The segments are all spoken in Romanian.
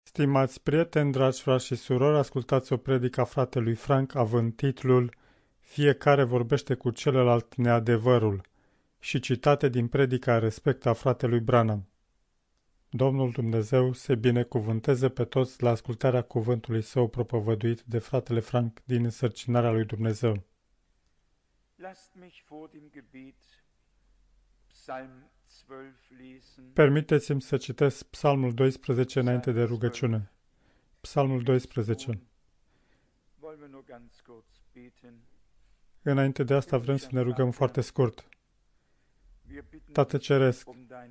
Stimați prieteni, dragi frați și surori, ascultați o predică a fratelui Frank având titlul Fiecare vorbește cu celălalt neadevărul și citate din predica Respect a fratelui Branham. Domnul Dumnezeu se binecuvânteze pe toți la ascultarea cuvântului său propovăduit de fratele Frank din însărcinarea lui Dumnezeu. Permiteți-mi să citesc Psalmul 12 înainte de rugăciune. Psalmul 12. Înainte de asta vrem să ne rugăm foarte scurt. Tată Ceresc,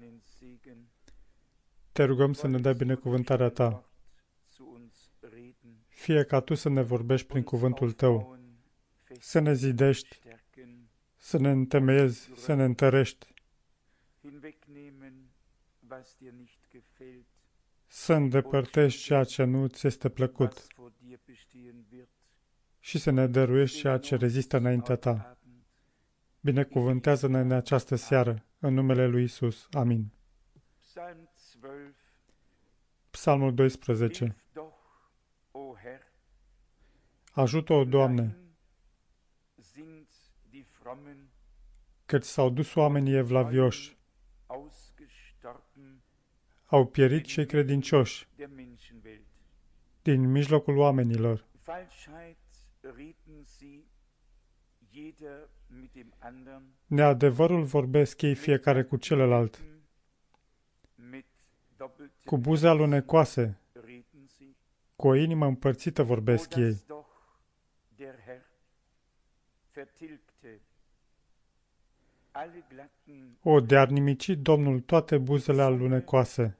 te rugăm să ne dai binecuvântarea ta. Fie ca tu să ne vorbești prin cuvântul tău, să ne zidești, să ne întemeiezi, să ne întărești, să îndepărtezi ceea ce nu ți este plăcut și să ne dăruiești ceea ce rezistă înaintea ta. Binecuvântează-ne în această seară, în numele lui Isus. Amin. Psalmul 12. Ajută-o, Doamne, căci s-au dus oamenii evlavioși, au pierit cei credincioși din mijlocul oamenilor. Neadevărul vorbesc ei fiecare cu celălalt. Cu buze alunecoase, cu o inimă împărțită vorbesc ei. O, de-ar nimici Domnul toate buzele alunecoase,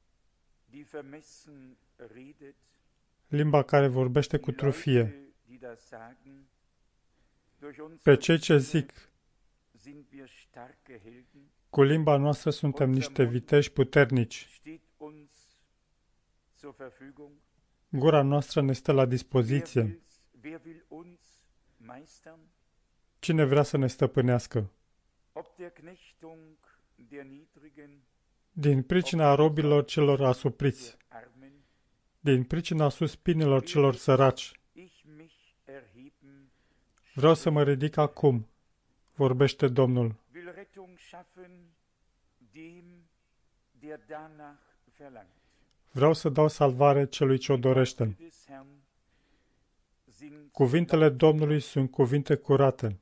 limba care vorbește cu trufie. Pe cei ce zic, cu limba noastră suntem niște viteși puternici. Gura noastră ne stă la dispoziție. Cine vrea să ne stăpânească? Din pricina robilor celor asupriți, din pricina suspinilor celor săraci, vreau să mă ridic acum, vorbește Domnul. Vreau să dau salvare celui ce o dorește. Cuvintele Domnului sunt cuvinte curate.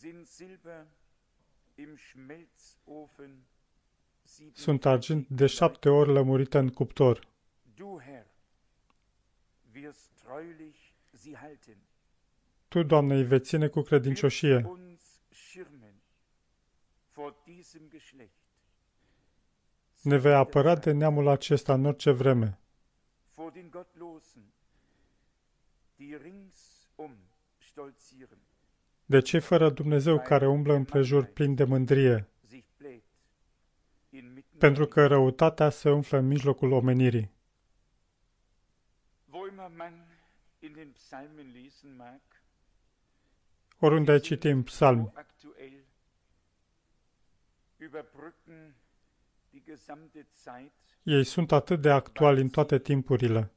Sunt argint de 7 ori lămurită în cuptor. Tu, Doamne, îi vei ține cu credincioșie. Ne vei apăra de neamul acesta în orice vreme. De cei fără Dumnezeu care umblă împrejur plin de mândrie, pentru că răutatea se umflă în mijlocul omenirii. Oriunde ai citi în psalmi, ei sunt atât de actuali în toate timpurile.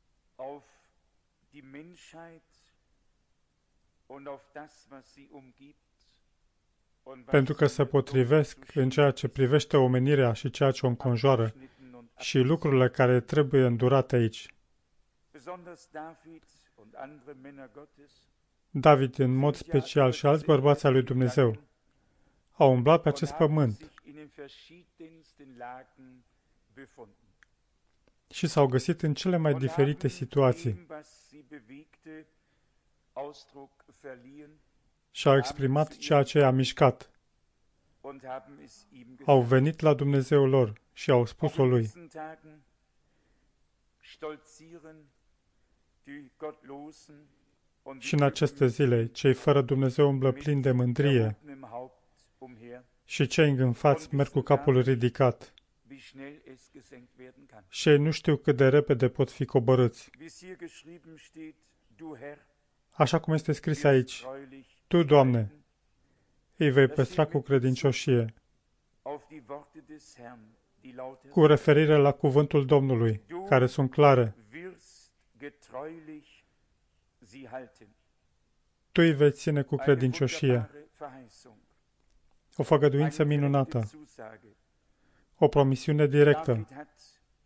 Pentru că se potrivesc în ceea ce privește omenirea și ceea ce o înconjoară și lucrurile care trebuie îndurate aici. David, în mod special, și alți bărbați ai lui Dumnezeu, au umblat pe acest pământ și s-au găsit în cele mai diferite situații și au exprimat ceea ce i-a mișcat. Au venit la Dumnezeul lor și au spus-o lui. Și în aceste zile, cei fără Dumnezeu umblă plini de mândrie și cei îngânfați merg cu capul ridicat. Și ei nu știu cât de repede pot fi coborâți. Așa cum este scris aici, Tu, Doamne, îi vei păstra cu credincioșie, cu referire la cuvântul Domnului, care sunt clare. getreulich sie halten. Tu îi vei ține cu Eine credincioșie. wunderbare Verheißung, O făgăduință eine direkte minunată, Zusage. o promisiune directă. David hat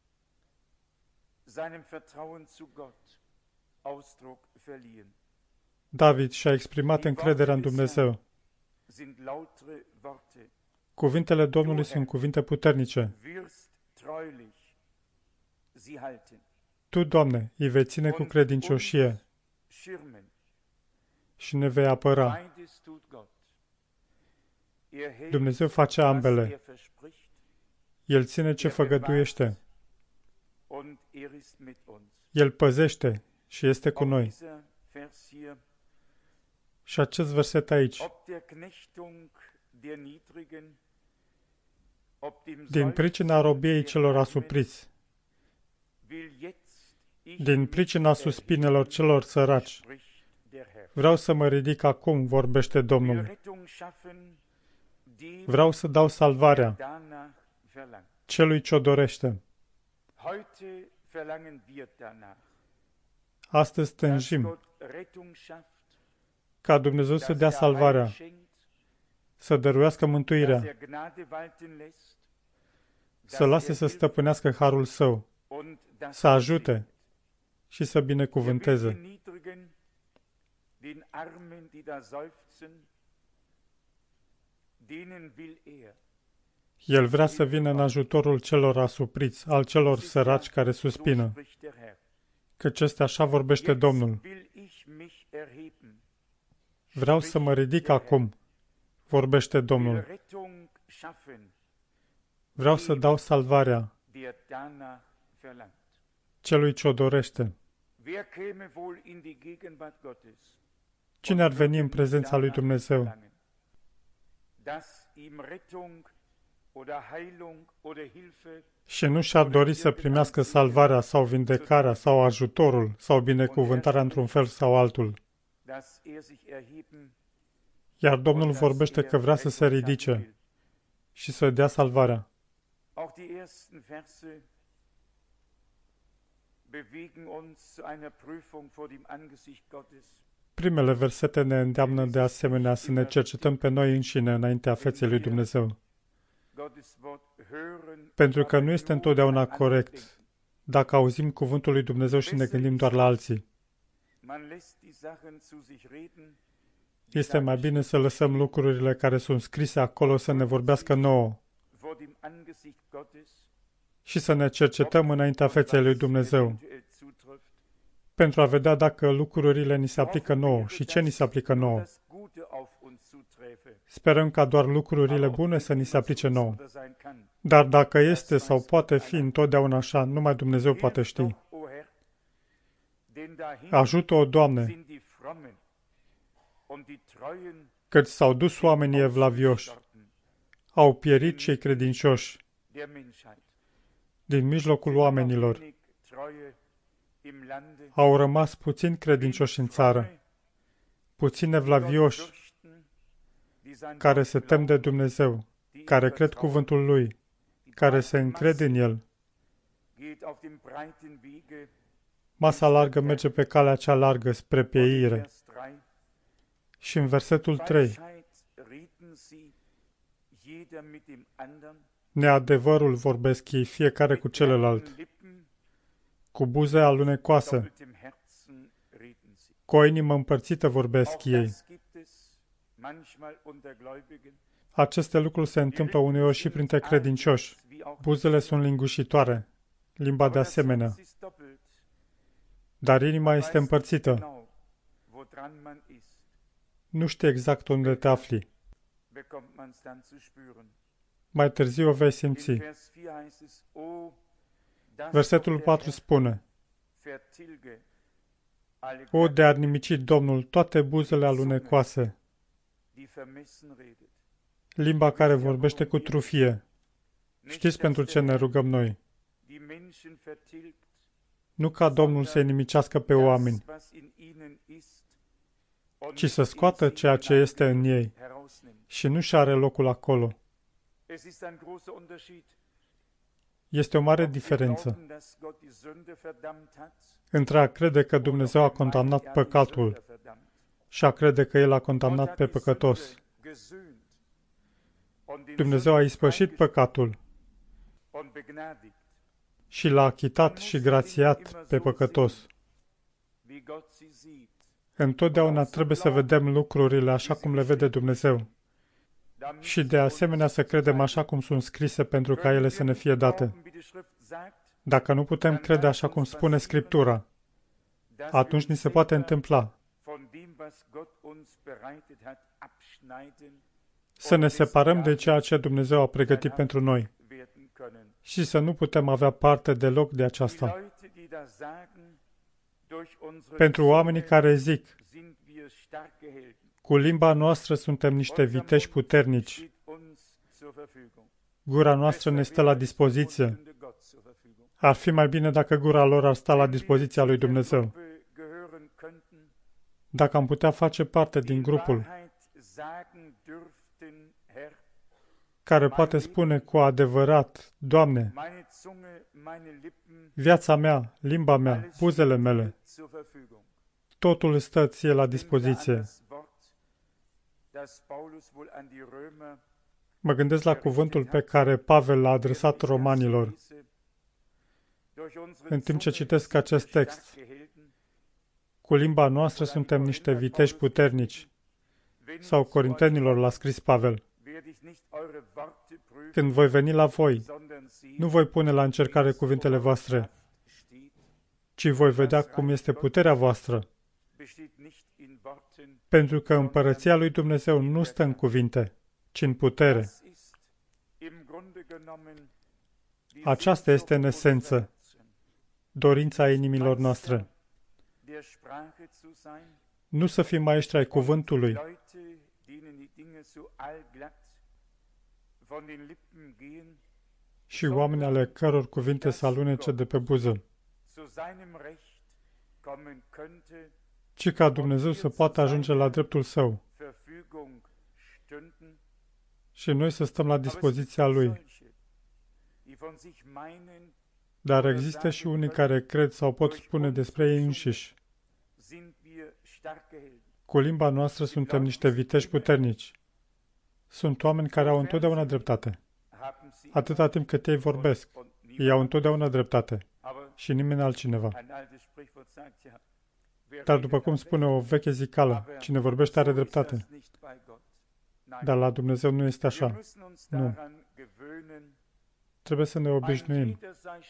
seinem Vertrauen zu Gott Ausdruck verliehen. David și-a exprimat încrederea în Dumnezeu. Sind lautere Worte. Cuvintele Domnului sunt cuvinte puternice. Wirst treulich sie halten. Tu, Doamne, îi vei ține cu credincioșie Schirmen. și ne vei apăra. Beides tut Gott. Hält, Dumnezeu face was ambele. verspricht, El ține ce făgăduiește. und ist mit uns. El păzește și este cu Auch noi. dieser Vers hier, Și acest verset aici, ob der Knechtung der Niedrigen, ob dem din pricina robiei celor asupriți, will jetzt ich din pricina suspinelor celor săraci, spricht der Herr. vreau să mă ridic acum, vorbește Will Domnul. Rettung schaffen, dem Vreau să dau salvarea danach verlangt. celui ce o dorește. Heute verlangen wir danach, Astăzi dass tânjim Gott Rettung schafft, ca Dumnezeu să dass dea er Heil salvarea, schenkt, să dăruiască dass mântuirea, er Gnade walten lässt, să lase să stăpânească harul său, und dass să er ajute segnet. și să Er will binecuvânteze. den Niedrigen, den Armen, die da seufzen, denen will er. El vrea să vină în ajutorul celor asupriți, al celor Es ist săraci ja, care so suspină, spricht der Herr. căci este așa vorbește Jetzt Domnul. will ich mich erheben. Vreau să mă ridic acum, vorbește Will Domnul. Rettung schaffen, Vreau să dau salvarea der danach verlangt. celui ce o dorește. Wer käme wohl in die Gegenwart Gottes? Cine ar veni în und prezența lui danach Dumnezeu verlangen? Dass ihm Rettung oder Heilung oder Hilfe și nu și-ar dori să primească salvarea sau vindecarea sau ajutorul sau binecuvântarea într-un fel sau altul. dass er sich erheben Iar Domnul und dass vorbește er că vrea să se Rettung schaffen ridice will. și să dea salvarea. Auch die ersten Verse bewegen uns zu einer Prüfung vor dem Angesicht Gottes. Primele versete ne îndeamnă de asemenea să ne cercetăm pe noi înșine înaintea feței lui Dumnezeu, Gottes Wort hören, pentru că nu aber este nur întotdeauna an andere denken. corect dacă auzim cuvântul lui Dumnezeu și ne gândim doar la alții. Man lässt die Sachen zu sich reden, Este mai bine să lăsăm lucrurile care sunt scrise acolo să ne vorbească nouă vor dem Angesicht Gottes, și să ne cercetăm înaintea feței lui Dumnezeu, eventuell zutrifft. pentru a vedea dacă lucrurile ni se aplică nouă și ce ni se aplică Nur nouă. das Gute auf uns zuträfe. Sperăm ca doar lucrurile bune să ni se aplice nouă. Oder sein kann. Dar dacă este sau poate fi întotdeauna așa, numai Dumnezeu poate Hilf ști. doch, o Herr, denn dahin Ajută-o, Doamne, sind die Frommen und die Treuen căci s-au dus oamenii evlavioși, ausgestorben au pierit cei credincioși der Menschheit. din mijlocul oamenilor. Wenig Treue im Lande, Au rămas puțini credincioși în țară, puțini evlavioși fürchten, die sein care Wort se tem de glauben, Dumnezeu, die ihm care cred vertrauen. cuvântul Lui, Die care se breite încred în Masse El. geht auf dem breiten Wege. Masa largă merge pe calea cea largă spre Und in pieire. Vers 3, Și în versetul 3, Falschheit reden sie, jeder mit dem anderen, neadevărul vorbesc ei fiecare cu celălalt, mit Lippen, cu buze alunecoase, doppeltem Herzen reden sie. cu o inimă împărțită vorbesc Auch ei. das gibt es manchmal unter Gläubigen. Aceste lucruri se întâmplă uneori și printre credincioși. Buzele sunt lingușitoare, limba de asemenea, dar inima este împărțită. Nu știi exact unde te afli. Mai târziu o vei simți. Versetul 4 spune, O, de ar nimici Domnul toate buzele alunecoase, limba care vorbește cu trufie. Știți pentru ce ne rugăm noi? Nu ca Domnul să-i nimicească pe oameni, ci să scoată ceea ce este în ei și nu și are locul acolo. Este o mare diferență între a crede că Dumnezeu a condamnat păcatul și a crede că El a condamnat pe păcătos. Dumnezeu a ispășit păcatul și l-a achitat și grațiat pe păcătos. Întotdeauna trebuie să vedem lucrurile așa cum le vede Dumnezeu și de asemenea să credem așa cum sunt scrise pentru ca ele să ne fie date. Dacă nu putem crede așa cum spune Scriptura, atunci ni se poate întâmpla să ne separăm de ceea ce Dumnezeu a pregătit pentru noi și să nu putem avea parte deloc de aceasta. Pentru oamenii care zic, cu limba noastră suntem niște viteși puternici, gura noastră ne stă la dispoziție. Ar fi mai bine dacă gura lor ar sta la dispoziția lui Dumnezeu. Dacă am putea face parte din grupul care poate spune cu adevărat, Doamne, viața mea, limba mea, buzele mele, totul îți stă ție la dispoziție. Mă gândesc la cuvântul pe care Pavel l-a adresat romanilor. În timp ce citesc acest text, cu limba noastră suntem niște viteși puternici. Sau Corintenilor l-a scris Pavel. Când voi veni la voi, nu voi pune la încercare cuvintele voastre, ci voi vedea cum este puterea voastră. Pentru că împărăția lui Dumnezeu nu stă în cuvinte, ci în putere. Aceasta este în esență dorința inimilor noastre. Nu să fim maestri ai cuvântului, și oameni ale căror cuvinte să alunece de pe buză, ci ca Dumnezeu să poată ajunge la dreptul Său și noi să stăm la dispoziția Lui. Dar există și unii care cred sau pot spune despre ei înșiși, cu limba noastră suntem niște viteși puternici. Sunt oameni care au întotdeauna dreptate. Atâta timp cât ei vorbesc, ei au întotdeauna dreptate și nimeni altcineva. Dar după cum spune o veche zicală, cine vorbește are dreptate. Dar la Dumnezeu nu este așa. Nu. Trebuie să ne obișnuim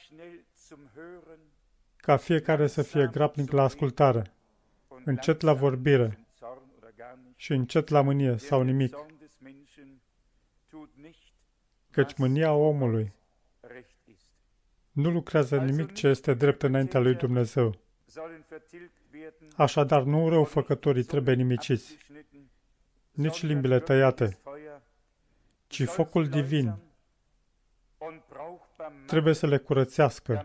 ca fiecare să fie grabnic la ascultare, încet la vorbire și încet la mânie sau nimic. Căci mânia omului nu lucrează nimic ce este drept înaintea lui Dumnezeu. Așadar, nu răufăcătorii trebuie nimiciți, nici limbile tăiate, ci focul divin trebuie să le curățească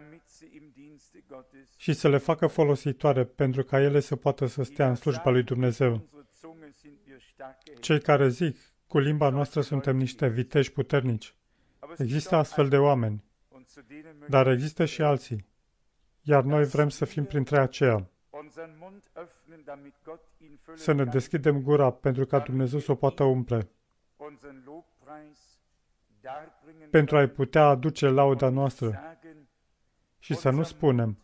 și să le facă folositoare pentru ca ele să poată să stea în slujba lui Dumnezeu. Cei care zic, cu limba noastră suntem niște viteși puternici. Există astfel de oameni, dar există și alții, iar noi vrem să fim printre aceia. Să ne deschidem gura pentru ca Dumnezeu să o poată umple, pentru a-i putea aduce lauda noastră și să nu spunem,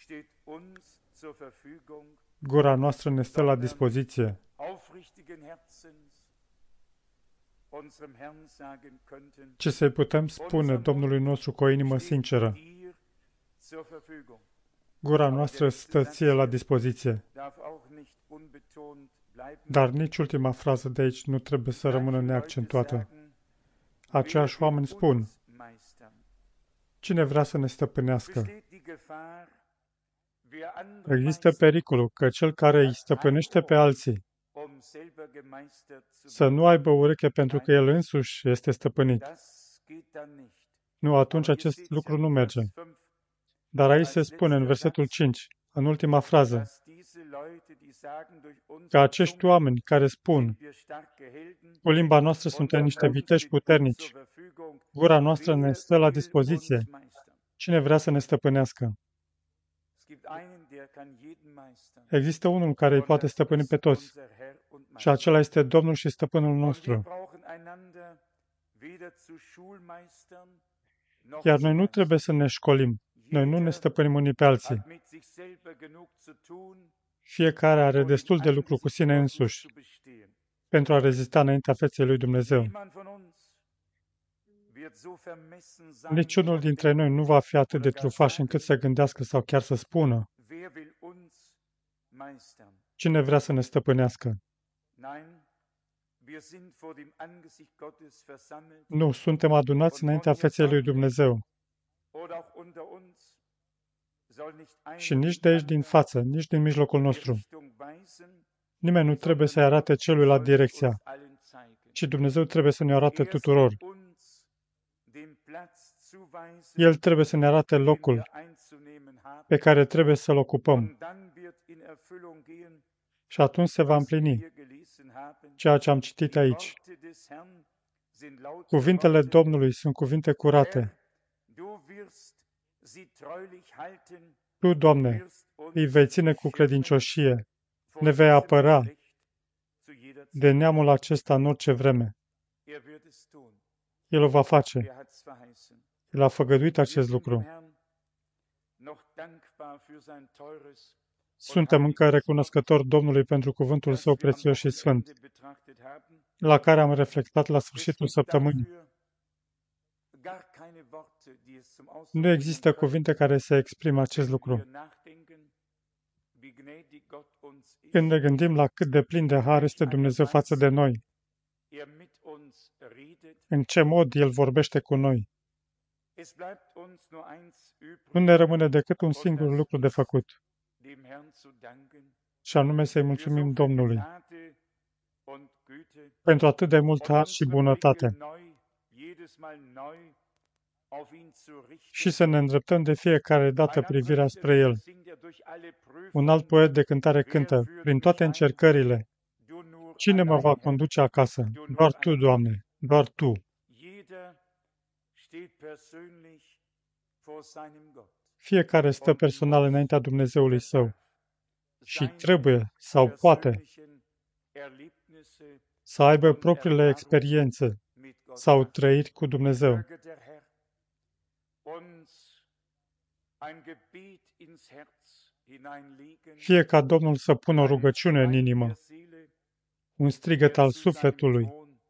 gura noastră ne stă la dispoziție, ci să-i putem spune Domnului nostru cu o inimă sinceră, gura noastră stă ție la dispoziție. Dar nici ultima frază de aici nu trebuie să rămână neaccentuată. Aceiași oameni spun, cine vrea să ne stăpânească? Există pericolul că cel care îi stăpânește pe alții să nu aibă ureche pentru că el însuși este stăpânit. Nu, atunci acest lucru nu merge. Dar aici se spune în versetul 5, în ultima frază, că acești oameni care spun, cu limba noastră suntem niște viteși puternici, gura noastră ne stă la dispoziție, Cine vrea să ne stăpânească? Există unul care îi poate stăpâni pe toți, și acela este Domnul și Stăpânul nostru. Iar noi nu trebuie să ne școlim. Noi nu ne stăpânim unii pe alții. Fiecare are destul de lucru cu sine însuși pentru a rezista înaintea feței lui Dumnezeu. Niciunul dintre noi nu va fi atât de trufaș încât să gândească sau chiar să spună: cine vrea să ne stăpânească? Nu, suntem adunați înaintea feței lui Dumnezeu. Și nici de aici din față, nici din mijlocul nostru. Nimeni nu trebuie să-i arate celuilalt direcția, ci Dumnezeu trebuie să ne arate tuturor. El trebuie să ne arate locul pe care trebuie să-l ocupăm. Și atunci se va împlini ceea ce am citit aici. Cuvintele Domnului sunt cuvinte curate. Tu, Doamne, îi vei ține cu credincioșie, ne vei apăra de neamul acesta în orice vreme. El o va face. El a făgăduit acest lucru. Suntem încă recunoscători Domnului pentru cuvântul Său prețios și sfânt, la care am reflectat la sfârșitul săptămânii. Nu există cuvinte care să exprime acest lucru. Când ne gândim la cât de plin de har este Dumnezeu față de noi, în ce mod El vorbește cu noi, nu ne rămâne decât un singur lucru de făcut, și anume să-i mulțumim Domnului pentru atât de mult har și bunătate și să ne îndreptăm de fiecare dată privirea spre El. Un alt poet de cântare cântă: prin toate încercările, cine mă va conduce acasă? Doar Tu, Doamne, doar Tu. Fiecare stă personal înaintea Dumnezeului Său și trebuie sau poate să aibă propriile experiențe sau trăiri cu Dumnezeu. Fie ca Domnul să pună o rugăciune în inimă, un strigăt al sufletului,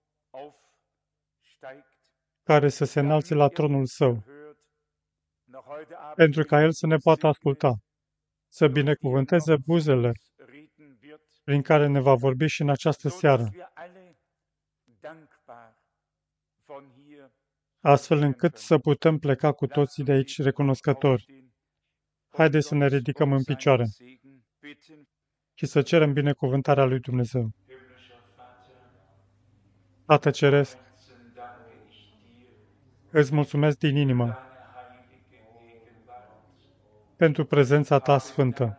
care să se înalțe la tronul Său, pentru ca El să ne poată asculta, să binecuvânteze buzele prin care ne va vorbi și în această seară, astfel încât să putem pleca cu toții de aici recunoscători. Haideți să ne ridicăm în picioare și să cerem binecuvântarea lui Dumnezeu. Tată Ceresc, îți mulțumesc din inimă pentru prezența Ta sfântă.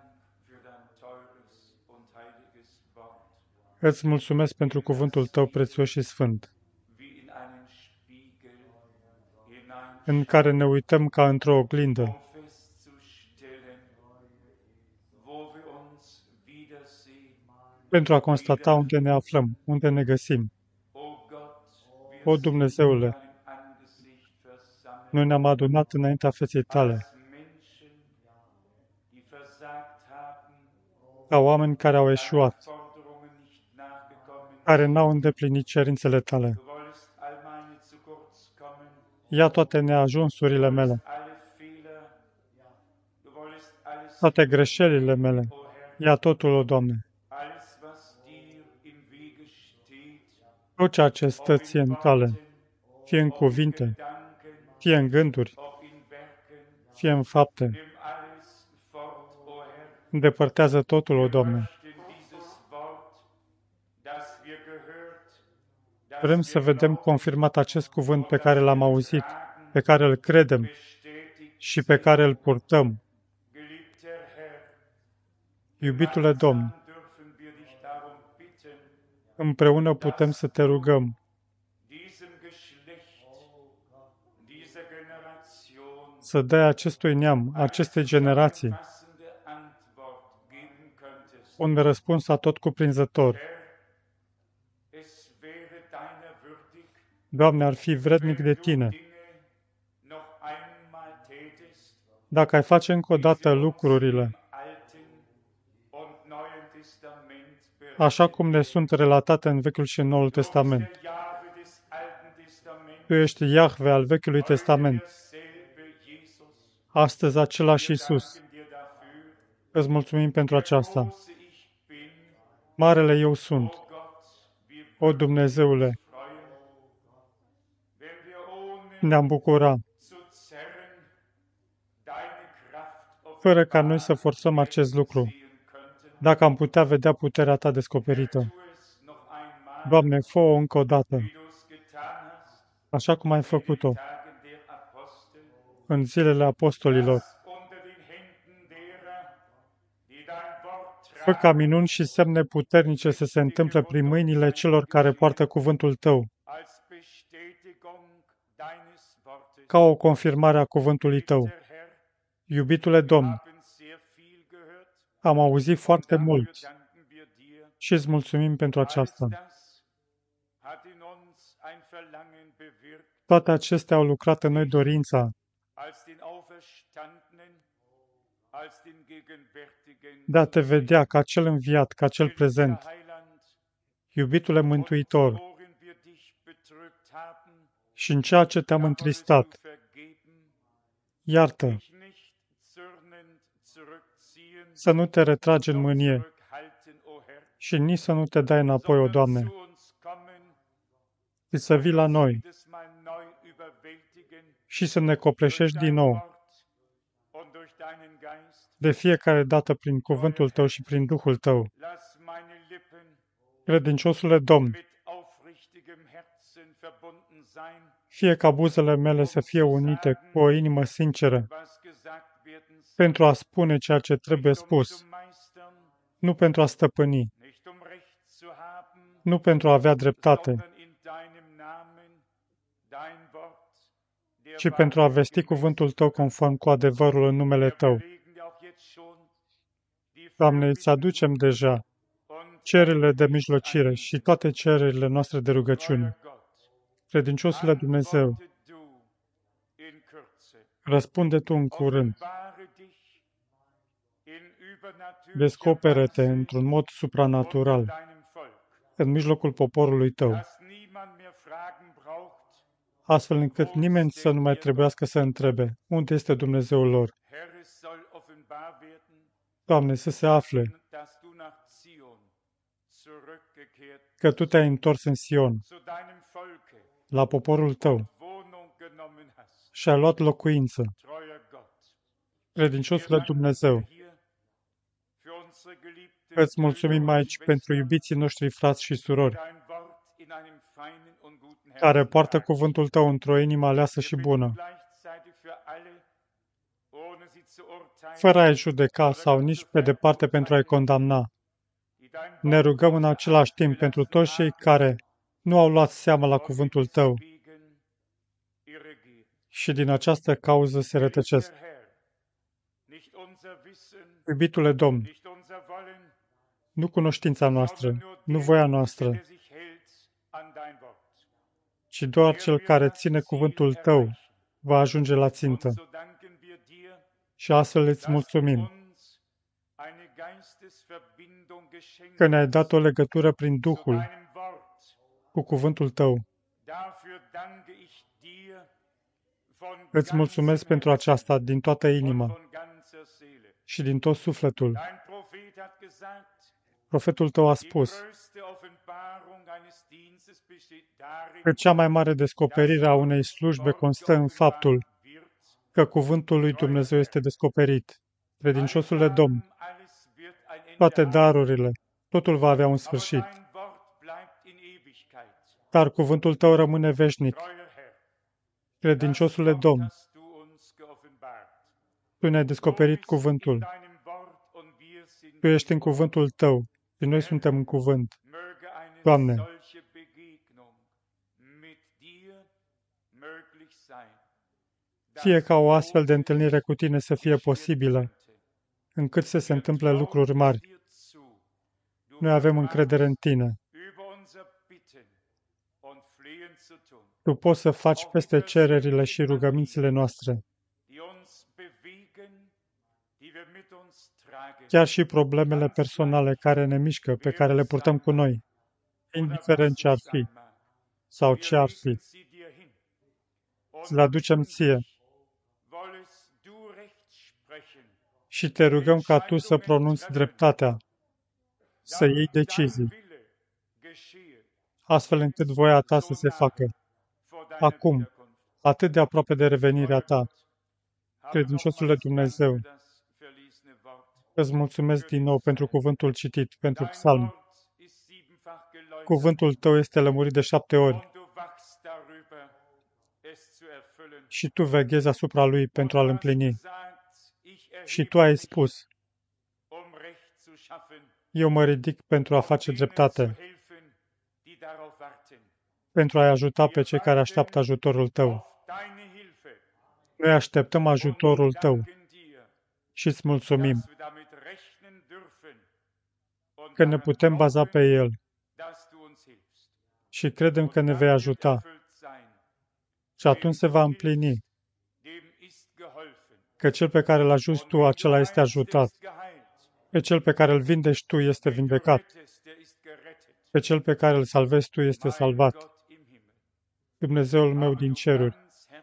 Îți mulțumesc pentru cuvântul Tău prețios și sfânt, în care ne uităm ca într-o oglindă, pentru a constata unde ne aflăm, unde ne găsim. O, Dumnezeule, noi ne-am adunat înaintea feței Tale, ca oameni care au eșuat, care n-au îndeplinit cerințele Tale. Ia toate neajunsurile mele, toate greșelile mele, ia totul, o Doamne. Tot ceea ce stă Ție în cale, fie în cuvinte, fie în gânduri, fie în fapte, îndepărtează totul, o Doamne. Vrem să vedem confirmat acest cuvânt pe care l-am auzit, pe care îl credem și pe care îl purtăm. Iubitule Domn, împreună putem să Te rugăm să dai acestui neam, acestei generații, un răspuns atotcuprinzător. Doamne, ar fi vrednic de Tine dacă ai face încă o dată lucrurile așa cum ne sunt relatate în Vechiul și în Noul Testament. Tu ești Iahve al Vechiului Testament, astăzi același Iisus. Îți mulțumim pentru aceasta. Marele eu sunt. O Dumnezeule, ne-am bucura, fără ca noi să forțăm acest lucru, dacă am putea vedea puterea Ta descoperită. Doamne, fă-o încă o dată, așa cum ai făcut-o în zilele apostolilor. Fă ca minuni și semne puternice să se întâmple prin mâinile celor care poartă cuvântul Tău, ca o confirmare a cuvântului Tău. Iubitule Domn, am auzit foarte mult și îți mulțumim pentru aceasta. Toate acestea au lucrat în noi dorința de a Te vedea ca cel înviat, ca cel prezent. Iubitule Mântuitor, și în ceea ce Te-am întristat, iartă, să nu Te retragi în mânie și nici să nu Te dai înapoi, o Doamne, ci să vii la noi și să ne copleșești din nou, de fiecare dată prin cuvântul Tău și prin Duhul Tău. Credinciosule Domn, fie ca buzele mele să fie unite cu o inimă sinceră pentru a spune ceea ce trebuie spus, nu pentru a stăpâni, nu pentru a avea dreptate, ci pentru a vesti cuvântul Tău conform cu adevărul în numele Tău. Doamne, îți aducem deja cererile de mijlocire și toate cererile noastre de rugăciune. Credinciosule Dumnezeu, răspunde Tu în curând. Descoperă-te într-un mod supranatural în mijlocul poporului Tău, astfel încât nimeni să nu mai trebuiască să întrebe unde este Dumnezeul lor. Doamne, să se afle că Tu Te-ai întors în Sion, la poporul Tău, și ai luat locuință. Credinciosule Dumnezeu, îți mulțumim aici pentru iubiții noștri frați și surori, care poartă cuvântul Tău într-o inimă aleasă și bună, fără a-i judeca sau nici pe departe pentru a-i condamna. Ne rugăm în același timp pentru toți cei care nu au luat seama la cuvântul Tău și din această cauză se rătăcesc. Iubitule Domn, nu cunoștința noastră, nu voia noastră, ci doar cel care ține cuvântul Tău va ajunge la țintă. Și astfel îți mulțumim că ne-ai dat o legătură prin Duhul cu cuvântul Tău. Îți mulțumesc pentru aceasta din toată inima și din tot sufletul. Profetul Tău a spus că cea mai mare descoperire a unei slujbe constă în faptul că cuvântul lui Dumnezeu este descoperit. Credinciosule Domn, toate darurile, totul va avea un sfârșit. Dar cuvântul Tău rămâne veșnic. Credinciosule Domn, Tu ne-ai descoperit cuvântul. Tu ești în cuvântul Tău și noi suntem în cuvânt. Doamne, Fie ca o astfel de întâlnire cu tine să fie posibilă, încât să se întâmple lucruri mari. Noi avem încredere în tine. Tu poți să faci peste cererile și rugămințile noastre. Chiar și problemele personale care ne mișcă, pe care le purtăm cu noi, indiferent ce ar fi sau ce ar fi, îți le aducem ție și te rugăm ca tu să pronunți dreptatea, să iei decizii, astfel încât voia ta să se facă. Acum, atât de aproape de revenirea ta, credinciosule Dumnezeu, îți mulțumesc din nou pentru cuvântul citit, pentru psalm. Cuvântul tău este lămurit de 7 ori și tu veghezi asupra lui pentru a-l împlini. Și tu ai spus, eu mă ridic pentru a face dreptate, pentru a-i ajuta pe cei care așteaptă ajutorul tău. Noi așteptăm ajutorul tău și îți mulțumim că ne putem baza pe el și credem că ne vei ajuta. Și atunci se va împlini că cel pe care îl ajuți tu, acela este ajutat. Pe cel pe care îl vindești tu este vindecat. Pe cel pe care îl salvezi tu este salvat. Dumnezeul meu din ceruri,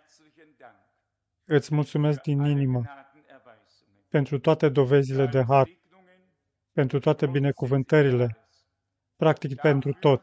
îți mulțumesc din inimă pentru toate dovezile de har, pentru toate binecuvântările, practic pentru tot.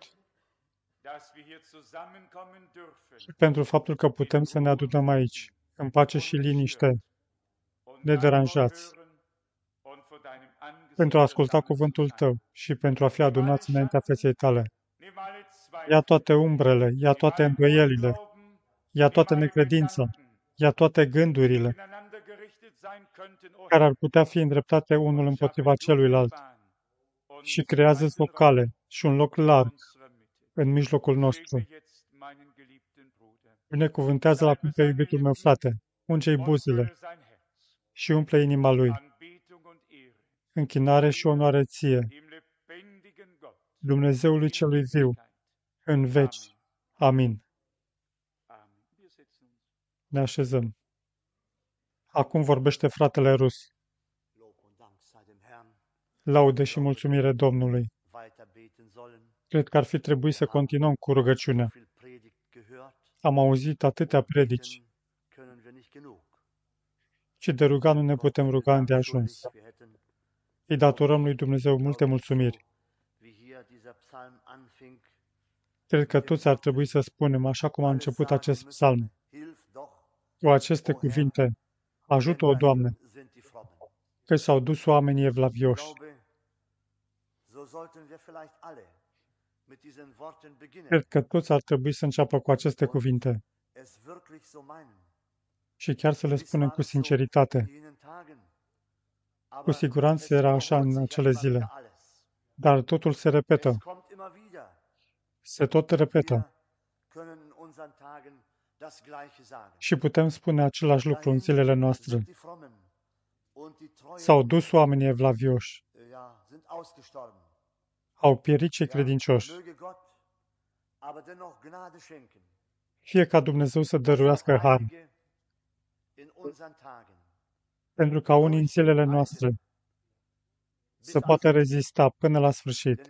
Și pentru faptul că putem să ne adunăm aici, în pace și liniște, nederanjați, pentru a asculta cuvântul tău și pentru a fi adunați înaintea feței tale. Ia toate umbrele, ia toate îndoielile, ia toată necredința, ia toate gândurile care ar putea fi îndreptate unul împotriva celuilalt și creează-ți o cale și un loc larg în mijlocul nostru. Binecuvântează-l acum pe iubitul meu frate, unge-i buzele și umple inima lui. Închinare și onoare ție, Dumnezeului celui viu, în veci. Amin. Ne așezăm. Acum vorbește fratele Rus. Laude și mulțumire Domnului. Cred că ar fi trebuit să continuăm cu rugăciunea. Am auzit atâtea predici și de ruga nu ne putem ruga îndeajuns. Îi datorăm lui Dumnezeu multe mulțumiri. Cred că toți ar trebui să spunem, așa cum a început acest psalm, cu aceste cuvinte, ajută-o, Doamne, că s-au dus oamenii evlavioși. Cred că toți ar trebui să înceapă cu aceste cuvinte și chiar să le spunem cu sinceritate. Cu siguranță era așa în acele zile, dar totul se repetă. Se tot repetă. Și putem spune același lucru în zilele noastre. S-au dus oamenii evlavioși. Au pierit cei credincioși. Fie ca Dumnezeu să dăruiască har, pentru ca unii în zilele noastre să poată rezista până la sfârșit.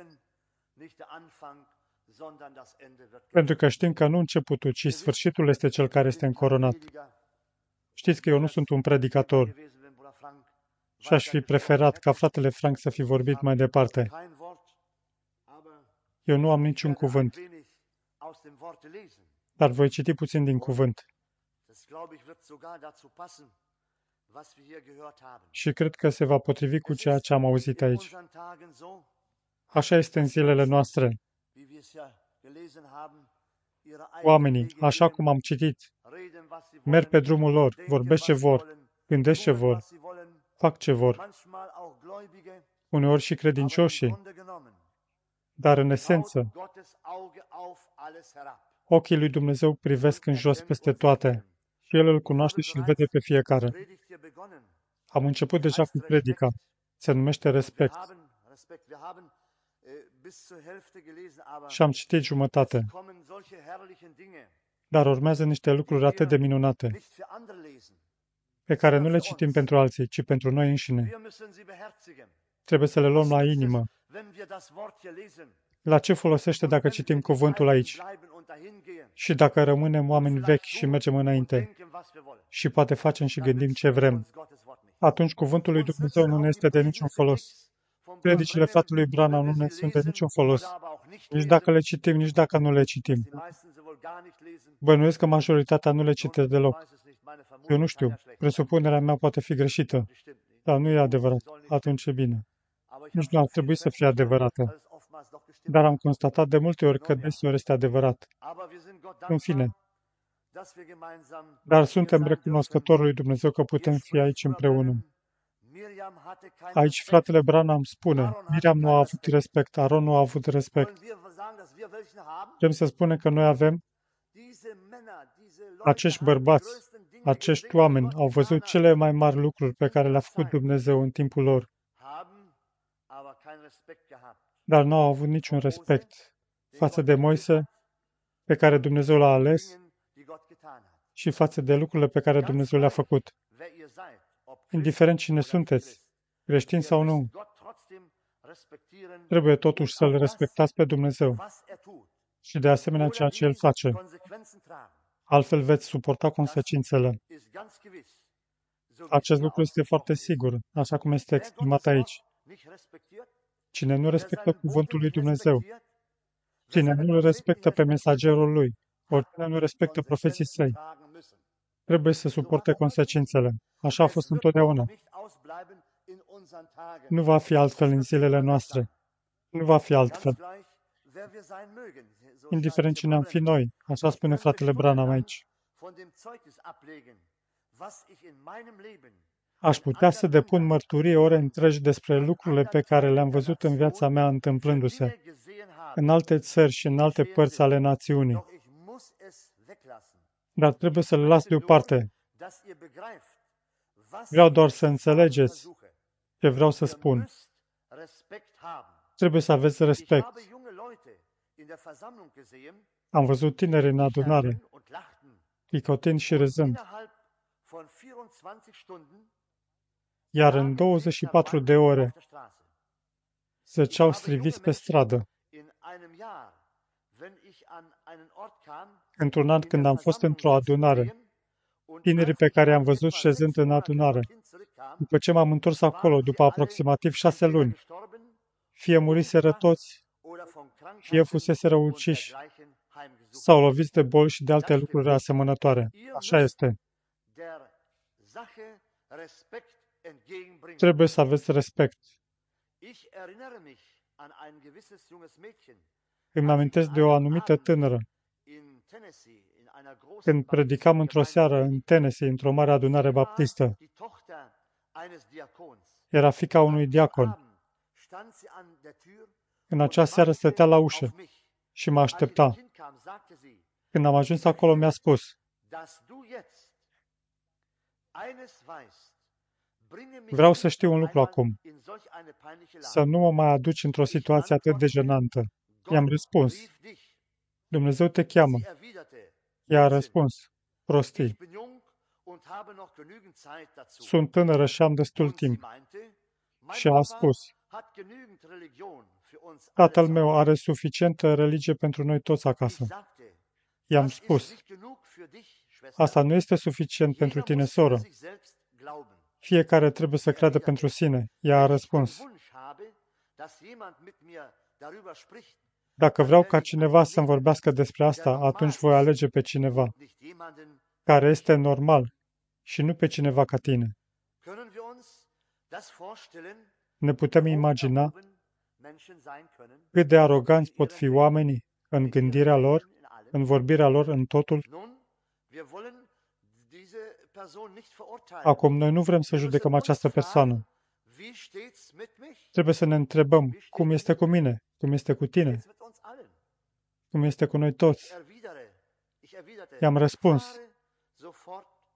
Pentru că știm că nu începutul, ci sfârșitul este cel care este încoronat. Știți că eu nu sunt un predicator și aș fi preferat ca fratele Frank să fi vorbit mai departe. Eu nu am niciun cuvânt, dar voi citi puțin din cuvânt. Și cred că se va potrivi cu ceea ce am auzit aici. Așa este în zilele noastre. Oamenii, așa cum am citit, merg pe drumul lor, vorbesc ce vor, gândesc ce vor, fac ce vor, uneori și credincioșii, dar în esență, ochii lui Dumnezeu privesc în jos peste toate și El îl cunoaște și îl vede pe fiecare. Am început deja cu predica. Se numește respect. Și am citit jumătate. Dar urmează niște lucruri atât de minunate, pe care nu le citim pentru alții, ci pentru noi înșine. Trebuie să le luăm la inimă. La ce folosește dacă citim cuvântul aici? Și dacă rămânem oameni vechi și mergem înainte și poate facem și gândim ce vrem, atunci cuvântul lui Dumnezeu nu ne este de niciun folos. Predicile fratelui Branham nu ne sunt de niciun folos. Nici dacă le citim, nici dacă nu le citim. Bănuiesc că majoritatea nu le citește deloc. Eu nu știu. Presupunerea mea poate fi greșită. Dar nu e adevărat. Atunci e bine. Nici nu ar trebui să fie adevărată. Dar am constatat de multe ori că deseori este adevărat. În fine. Dar suntem recunoscători lui Dumnezeu că putem fi aici împreună. Aici fratele Branham spune, Miriam nu a avut respect, Aron nu a avut respect. Vrem să spunem că noi avem acești bărbați, acești oameni au văzut cele mai mari lucruri pe care le-a făcut Dumnezeu în timpul lor, dar nu au avut niciun respect față de Moise, pe care Dumnezeu l-a ales, și față de lucrurile pe care Dumnezeu le-a făcut. Indiferent cine sunteți, creștini sau nu, trebuie totuși să-L respectați pe Dumnezeu și de asemenea ceea ce El face. Altfel veți suporta consecințele. Acest lucru este foarte sigur, așa cum este exprimat aici. Cine nu respectă cuvântul lui Dumnezeu, cine nu îl respectă pe mesagerul lui, oricine nu respectă profeții săi, trebuie să suporte consecințele. Așa a fost întotdeauna. Nu va fi altfel în zilele noastre. Nu va fi altfel. Indiferent cine am fi noi, așa spune fratele Branham aici. Aș putea să depun mărturie ore întregi despre lucrurile pe care le-am văzut în viața mea întâmplându-se în alte țări și în alte părți ale națiunii. Dar trebuie să le las deoparte. Vreau doar să înțelegeți ce vreau să spun. Trebuie să aveți respect. Am văzut tineri în adunare, chicotind și râzând, iar în 24 de ore zăceau striviți pe stradă. Într-un an, când am fost într-o adunare, tinerii pe care i-am văzut șezând în adunare, după ce m-am întors acolo, după aproximativ 6 luni, fie muriseră toți, fie fuseseră uciși, sau loviți de boli și de alte lucruri asemănătoare. Așa este. Trebuie să aveți respect. Îmi amintesc de o anumită tânără, când predicam într-o seară în Tennessee, într-o mare adunare baptistă. Era fiica unui diacon. În acea seară stătea la ușă și mă aștepta. Când am ajuns acolo, mi-a spus, vreau să știu un lucru acum, să nu mă mai aduci într-o situație atât de jenantă. I-am răspuns, Dumnezeu te cheamă. Ea a răspuns, prostii. Sunt tânără și am destul timp. Și a spus, tatăl meu are suficientă religie pentru noi toți acasă. I-am spus, asta nu este suficient pentru tine, soră. Fiecare trebuie să creadă pentru sine. Ea a răspuns, dacă vreau ca cineva să-mi vorbească despre asta, atunci voi alege pe cineva care este normal și nu pe cineva ca tine. Ne putem imagina cât de aroganți pot fi oamenii în gândirea lor, în vorbirea lor, în totul. Acum, noi nu vrem să judecăm această persoană. Trebuie să ne întrebăm cum este cu mine, cum este cu tine, cum este cu noi toți. I-am răspuns,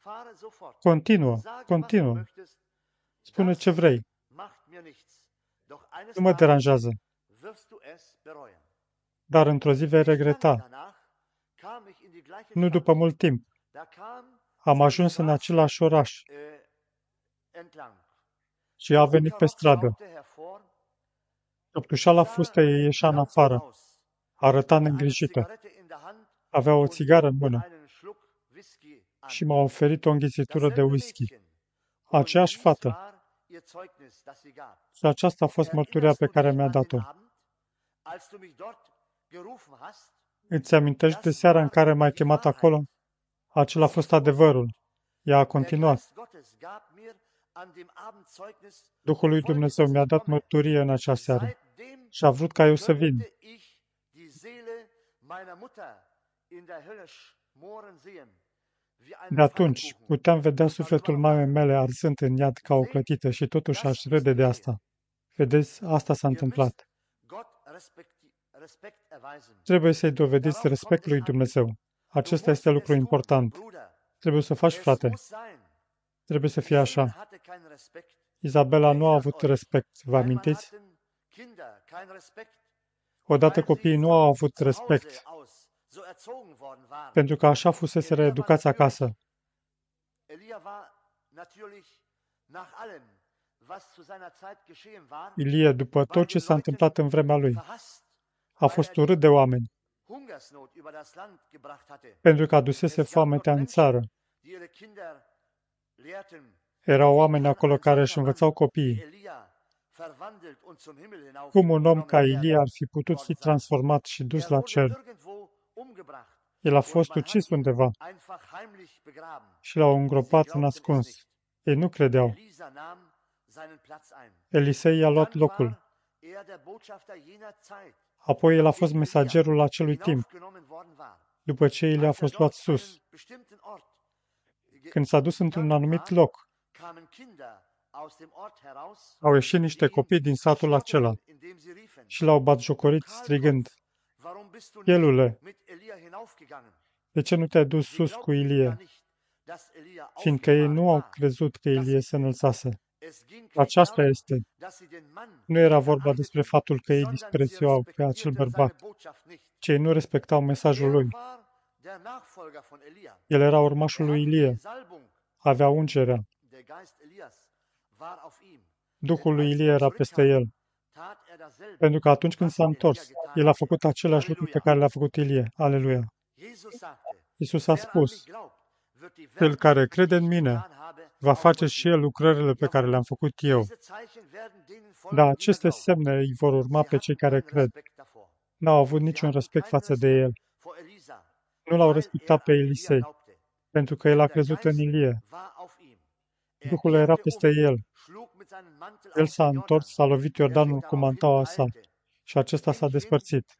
Continuă. Spune ce vrei. Nu mă deranjează. Dar într-o zi vei regreta. Nu după mult timp. Am ajuns în același oraș și a venit pe stradă. Căptușala fustei ieșea în afară. Arăta neîngrijită. Avea o țigară în mână și m-a oferit o înghițitură de whisky. Aceeași fată. Și aceasta a fost mărturia pe care mi-a dat-o. Îți amintești de seara în care m-ai chemat acolo? Acela a fost adevărul. Ea a continuat. Duhul lui Dumnezeu mi-a dat mărturie în acea seară și a vrut ca eu să vin. De atunci puteam vedea sufletul mamei mele arzând în iad ca o clătită și totuși aș râde de asta. Vedeți, asta s-a întâmplat. Trebuie să-i dovediți respectul lui Dumnezeu. Acesta este lucru important. Trebuie să faci, frate. Trebuie să fie așa. Izabela nu a avut respect, vă amintiți? Odată copiii nu au avut respect, pentru că așa fusese reeducați acasă. Ilie, după tot ce s-a întâmplat în vremea lui, a fost urât de oameni, pentru că adusese foametea în țară. Erau oameni acolo care își învățau copiii. Cum un om ca Ilie ar fi putut fi transformat și dus la cer? El a fost ucis undeva și l-au îngropat în ascuns. Ei nu credeau. Elisei i-a luat locul. Apoi el a fost mesagerul acelui timp, după ce el a fost luat sus. Când s-a dus într-un anumit loc, au ieșit niște copii din satul acela și l-au batjocorit strigând: Chelule, de ce nu te-ai dus sus cu Ilie? Fiindcă ei nu au crezut că Ilie se înălțase. Aceasta este. Nu era vorba despre faptul că ei disprețuiau pe acel bărbat, ci ei nu respectau mesajul lui. El era urmașul lui Ilie. Avea ungerea. Duhul lui Ilie era peste el. Pentru că atunci când s-a întors, el a făcut același lucru pe care le-a făcut Ilie. Aleluia! Iisus a spus: Cel care crede în mine va face și el lucrările pe care le-am făcut eu. Dar aceste semne îi vor urma pe cei care cred. N-au avut niciun respect față de el. Nu l-au respectat pe Elisei, pentru că el a crezut în Ilie. Duhul era peste el. El s-a întors, s-a lovit Iordanul cu mantaua sa și acesta s-a despărțit.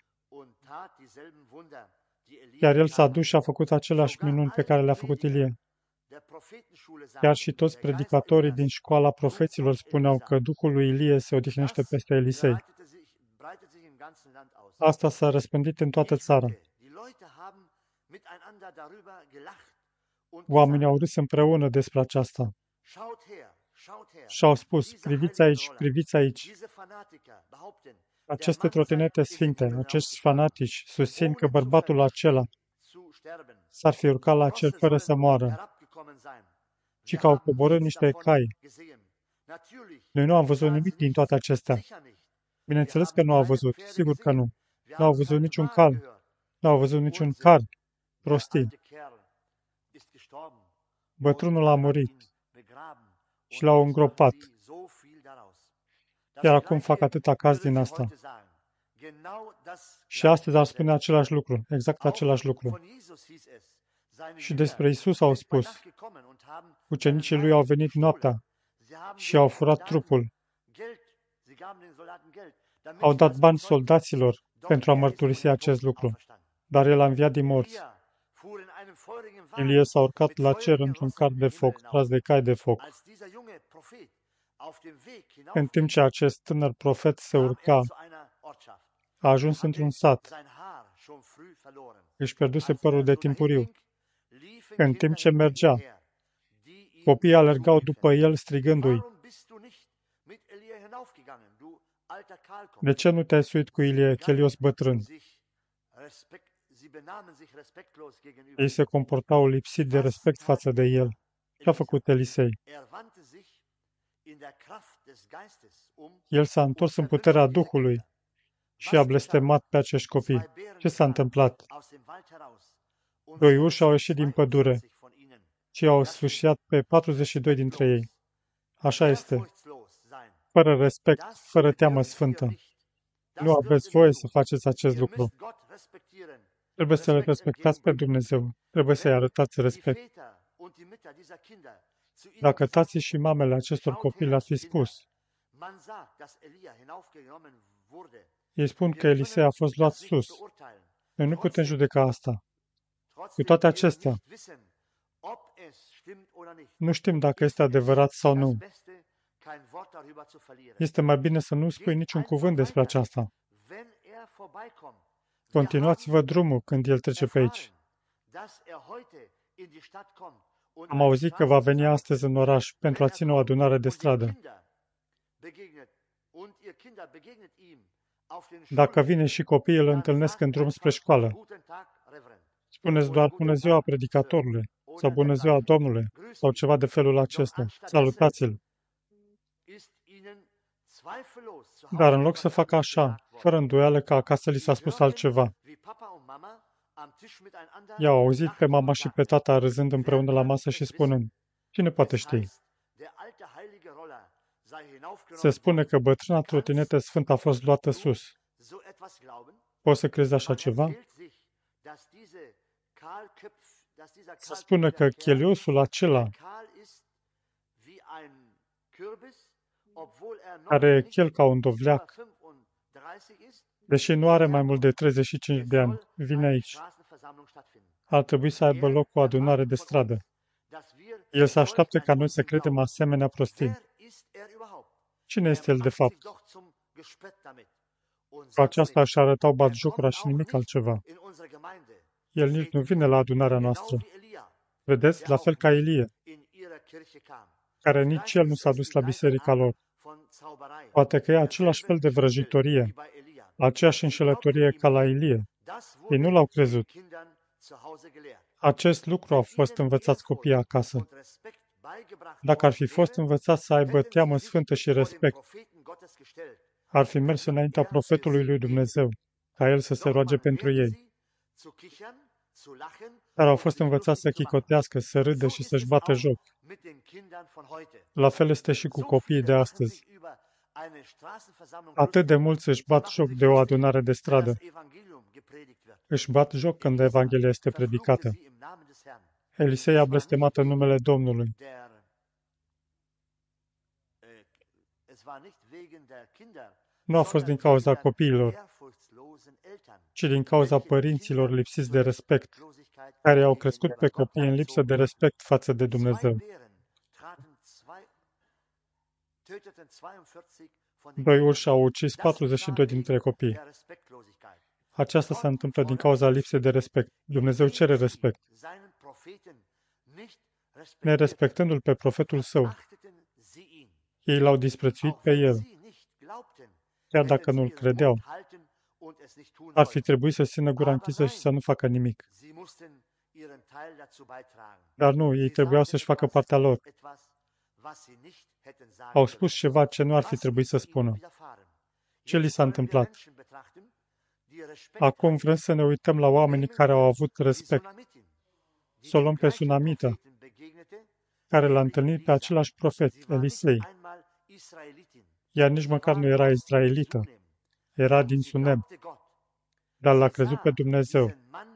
Iar el s-a dus și a făcut aceleași minuni pe care le-a făcut Ilie. Chiar și toți predicatorii din școala profeților spuneau că Duhul lui Ilie se odihnește peste Elisei. Asta s-a răspândit în toată țara. Oamenii au râs împreună despre aceasta. Și au spus: priviți aici, priviți aici. Aceste trotinete sfinte, acești fanatici, susțin că bărbatul acela s-ar fi urcat la cer fără să moară, ci că au coborât niște cai. Noi nu am văzut nimic din toate acestea. Bineînțeles că nu au văzut, sigur că nu. Nu au văzut niciun cal. Nu au văzut niciun car. Prostii. Bătrânul a murit și l-au îngropat. Iar acum fac atâta caz din asta. Și astăzi ar spune același lucru, exact același lucru. Și despre Isus au spus: ucenicii lui au venit noaptea și au furat trupul. Au dat bani soldaților pentru a mărturisi acest lucru, dar el a înviat din morți. Ilie s-a urcat la cer într-un car de foc, tras de cai de foc. În timp ce acest tânăr profet se urca, a ajuns într-un sat. Își pierduse părul de timpuriu. În timp ce mergea, Copiii alergau după el strigându-i: de ce nu te-ai suit cu Ilie, chelios bătrân? Ei se comportau lipsit de respect față de el. Ce a făcut Elisei? El s-a întors în puterea Duhului și a blestemat pe acești copii. Ce s-a întâmplat? Doi urși au ieșit din pădure și au sfâșiat pe 42 dintre ei. Așa este. Fără respect, fără teamă sfântă. Nu aveți voie să faceți acest lucru. Trebuie să le respectați pe Dumnezeu. Trebuie să-i arătați respect. Dacă tații și mamele acestor copii le-ar fi spus, ei spun că Elisei a fost luat sus. Noi nu putem judeca asta. Cu toate acestea, nu știm dacă este adevărat sau nu. Este mai bine să nu spui niciun cuvânt despre aceasta. Continuați-vă drumul când el trece pe aici. Am auzit că va veni astăzi în oraș pentru a ține o adunare de stradă. Dacă vine și copiii îl întâlnesc în drum spre școală, spuneți doar bună ziua predicatorule sau bună ziua Domnule sau ceva de felul acesta. Salutați-l. Dar în loc să facă așa, fără îndoială că acasă li s-a spus altceva, i-au auzit pe mama și pe tata râzând împreună la masă și spunând, cine poate ști? Se spune că bătrâna trotinetă sfântă a fost luată sus. Poți să crezi așa ceva? Se spune că cheliosul acela, care e chel ca un dovleac, deși nu are mai mult de 35 de ani, vine aici. Ar trebui să aibă loc o adunare de stradă. El se așteaptă ca noi să credem asemenea prostii. Cine este el de fapt? Cu aceasta își arătau batjocura și nimic altceva. El nici nu vine la adunarea noastră. Vedeți, la fel ca Ilie, care nici el nu s-a dus la biserica lor. Poate că e același fel de vrăjitorie, aceeași înșelătorie ca la Ilie. Ei nu l-au crezut. Acest lucru a fost învățați copiii acasă. Dacă ar fi fost învățați să aibă teamă sfântă și respect, ar fi mers înaintea profetului lui Dumnezeu, ca el să se roage pentru ei. Dar au fost învățați să chicotească, să râdă și să-și bată joc. La fel este și cu copiii de astăzi. Atât de mulți își bat joc de o adunare de stradă. Își bat joc când Evanghelia este predicată. Elisei a blestemat în numele Domnului. Nu a fost din cauza copiilor, ci din cauza părinților lipsiți de respect, care au crescut pe copii în lipsă de respect față de Dumnezeu. Doi urși au ucis 42 dintre copii. Aceasta se întâmplă din cauza lipsei de respect. Dumnezeu cere respect. Nerespectându-l pe profetul său, ei l-au disprețuit pe el. Chiar dacă nu-l credeau, ar fi trebuit să țină gura închisă și să nu facă nimic. Dar nu, ei trebuiau să-și facă partea lor. Au spus ceva ce nu ar fi trebuit să spună. Ce li s-a întâmplat? Acum vrem să ne uităm la oamenii care au avut respect. Să o luăm pe Sunamita, care l-a întâlnit pe același profet, Elisei. Ea nici măcar nu era izraelită, era din Sunem, dar l-a crezut pe Dumnezeu.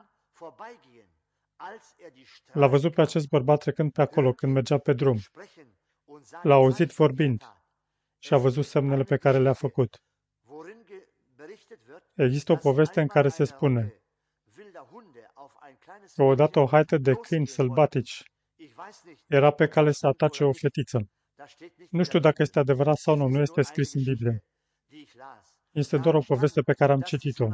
L-a văzut pe acest bărbat trecând pe acolo când mergea pe drum. L-a auzit vorbind și a văzut semnele pe care le-a făcut. Există o poveste în care se spune că odată o haită de câini sălbatici era pe cale să atace o fetiță. Nu știu dacă este adevărat sau nu, nu este scris în Biblie. Este doar o poveste pe care am citit-o.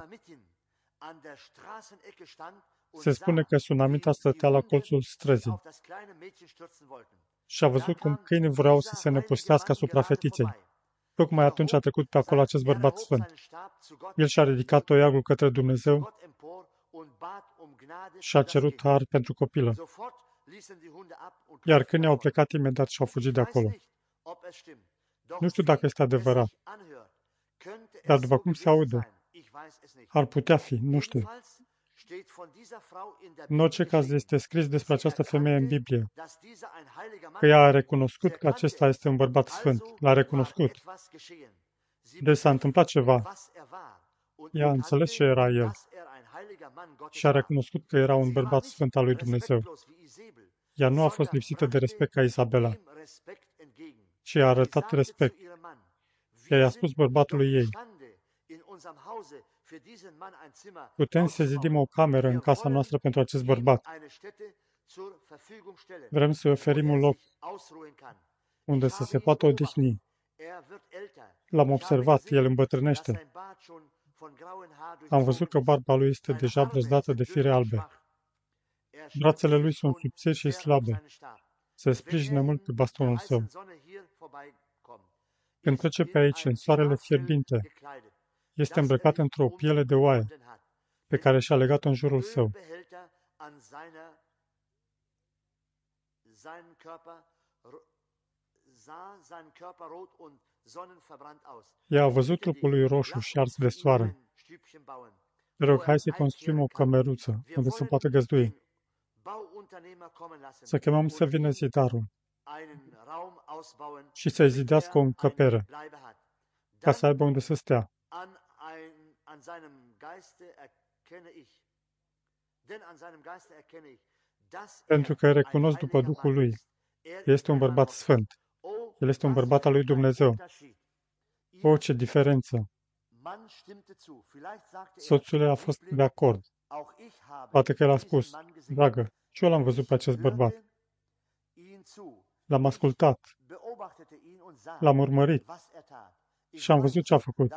Se spune că Sunamita stătea la colțul străzii. și a văzut cum câinii vreau să se năpustească asupra fetiței. Tocmai atunci a trecut pe acolo acest bărbat sfânt. El și-a ridicat toiagul către Dumnezeu și a cerut har pentru copilă. Iar câinii au plecat imediat și au fugit de acolo. Nu știu dacă este adevărat, dar după cum se aude, ar putea fi, nu știu. În orice caz este scris despre această femeie în Biblie, că ea a recunoscut că acesta este un bărbat sfânt. L-a recunoscut. Deci s-a întâmplat ceva. Ea a înțeles ce era el și a recunoscut că era un bărbat sfânt al lui Dumnezeu. Ea nu a fost lipsită de respect ca Izabela, ci a arătat respect. Ea i-a spus bărbatului ei: putem să zidim o cameră în casa noastră pentru acest bărbat. Vrem să oferim un loc unde să se poată odihni. L-am observat, el îmbătrânește. Am văzut că barba lui este deja brăzdată de fire albe. Brațele lui sunt subțiri și slabe. Se sprijină mult pe bastonul său. Când trece pe aici, în soarele fierbinte, este îmbrăcat într-o piele de oaie, pe care și-a legat-o în jurul său. Ea a văzut trupul lui roșu și ars de soare. Te rog, hai să construim o cămeruță unde să poată găzdui. Să chemăm să vină zidarul și să-i zidească o încăpere, ca să aibă unde să stea. Pentru că recunosc după Duhul lui că este un bărbat sfânt. El este un bărbat al lui Dumnezeu. O, ce diferență! Soțul a fost de acord. Poate că el a spus: dragă, și eu l-am văzut pe acest bărbat. L-am ascultat. L-am urmărit. Și am văzut ce a făcut.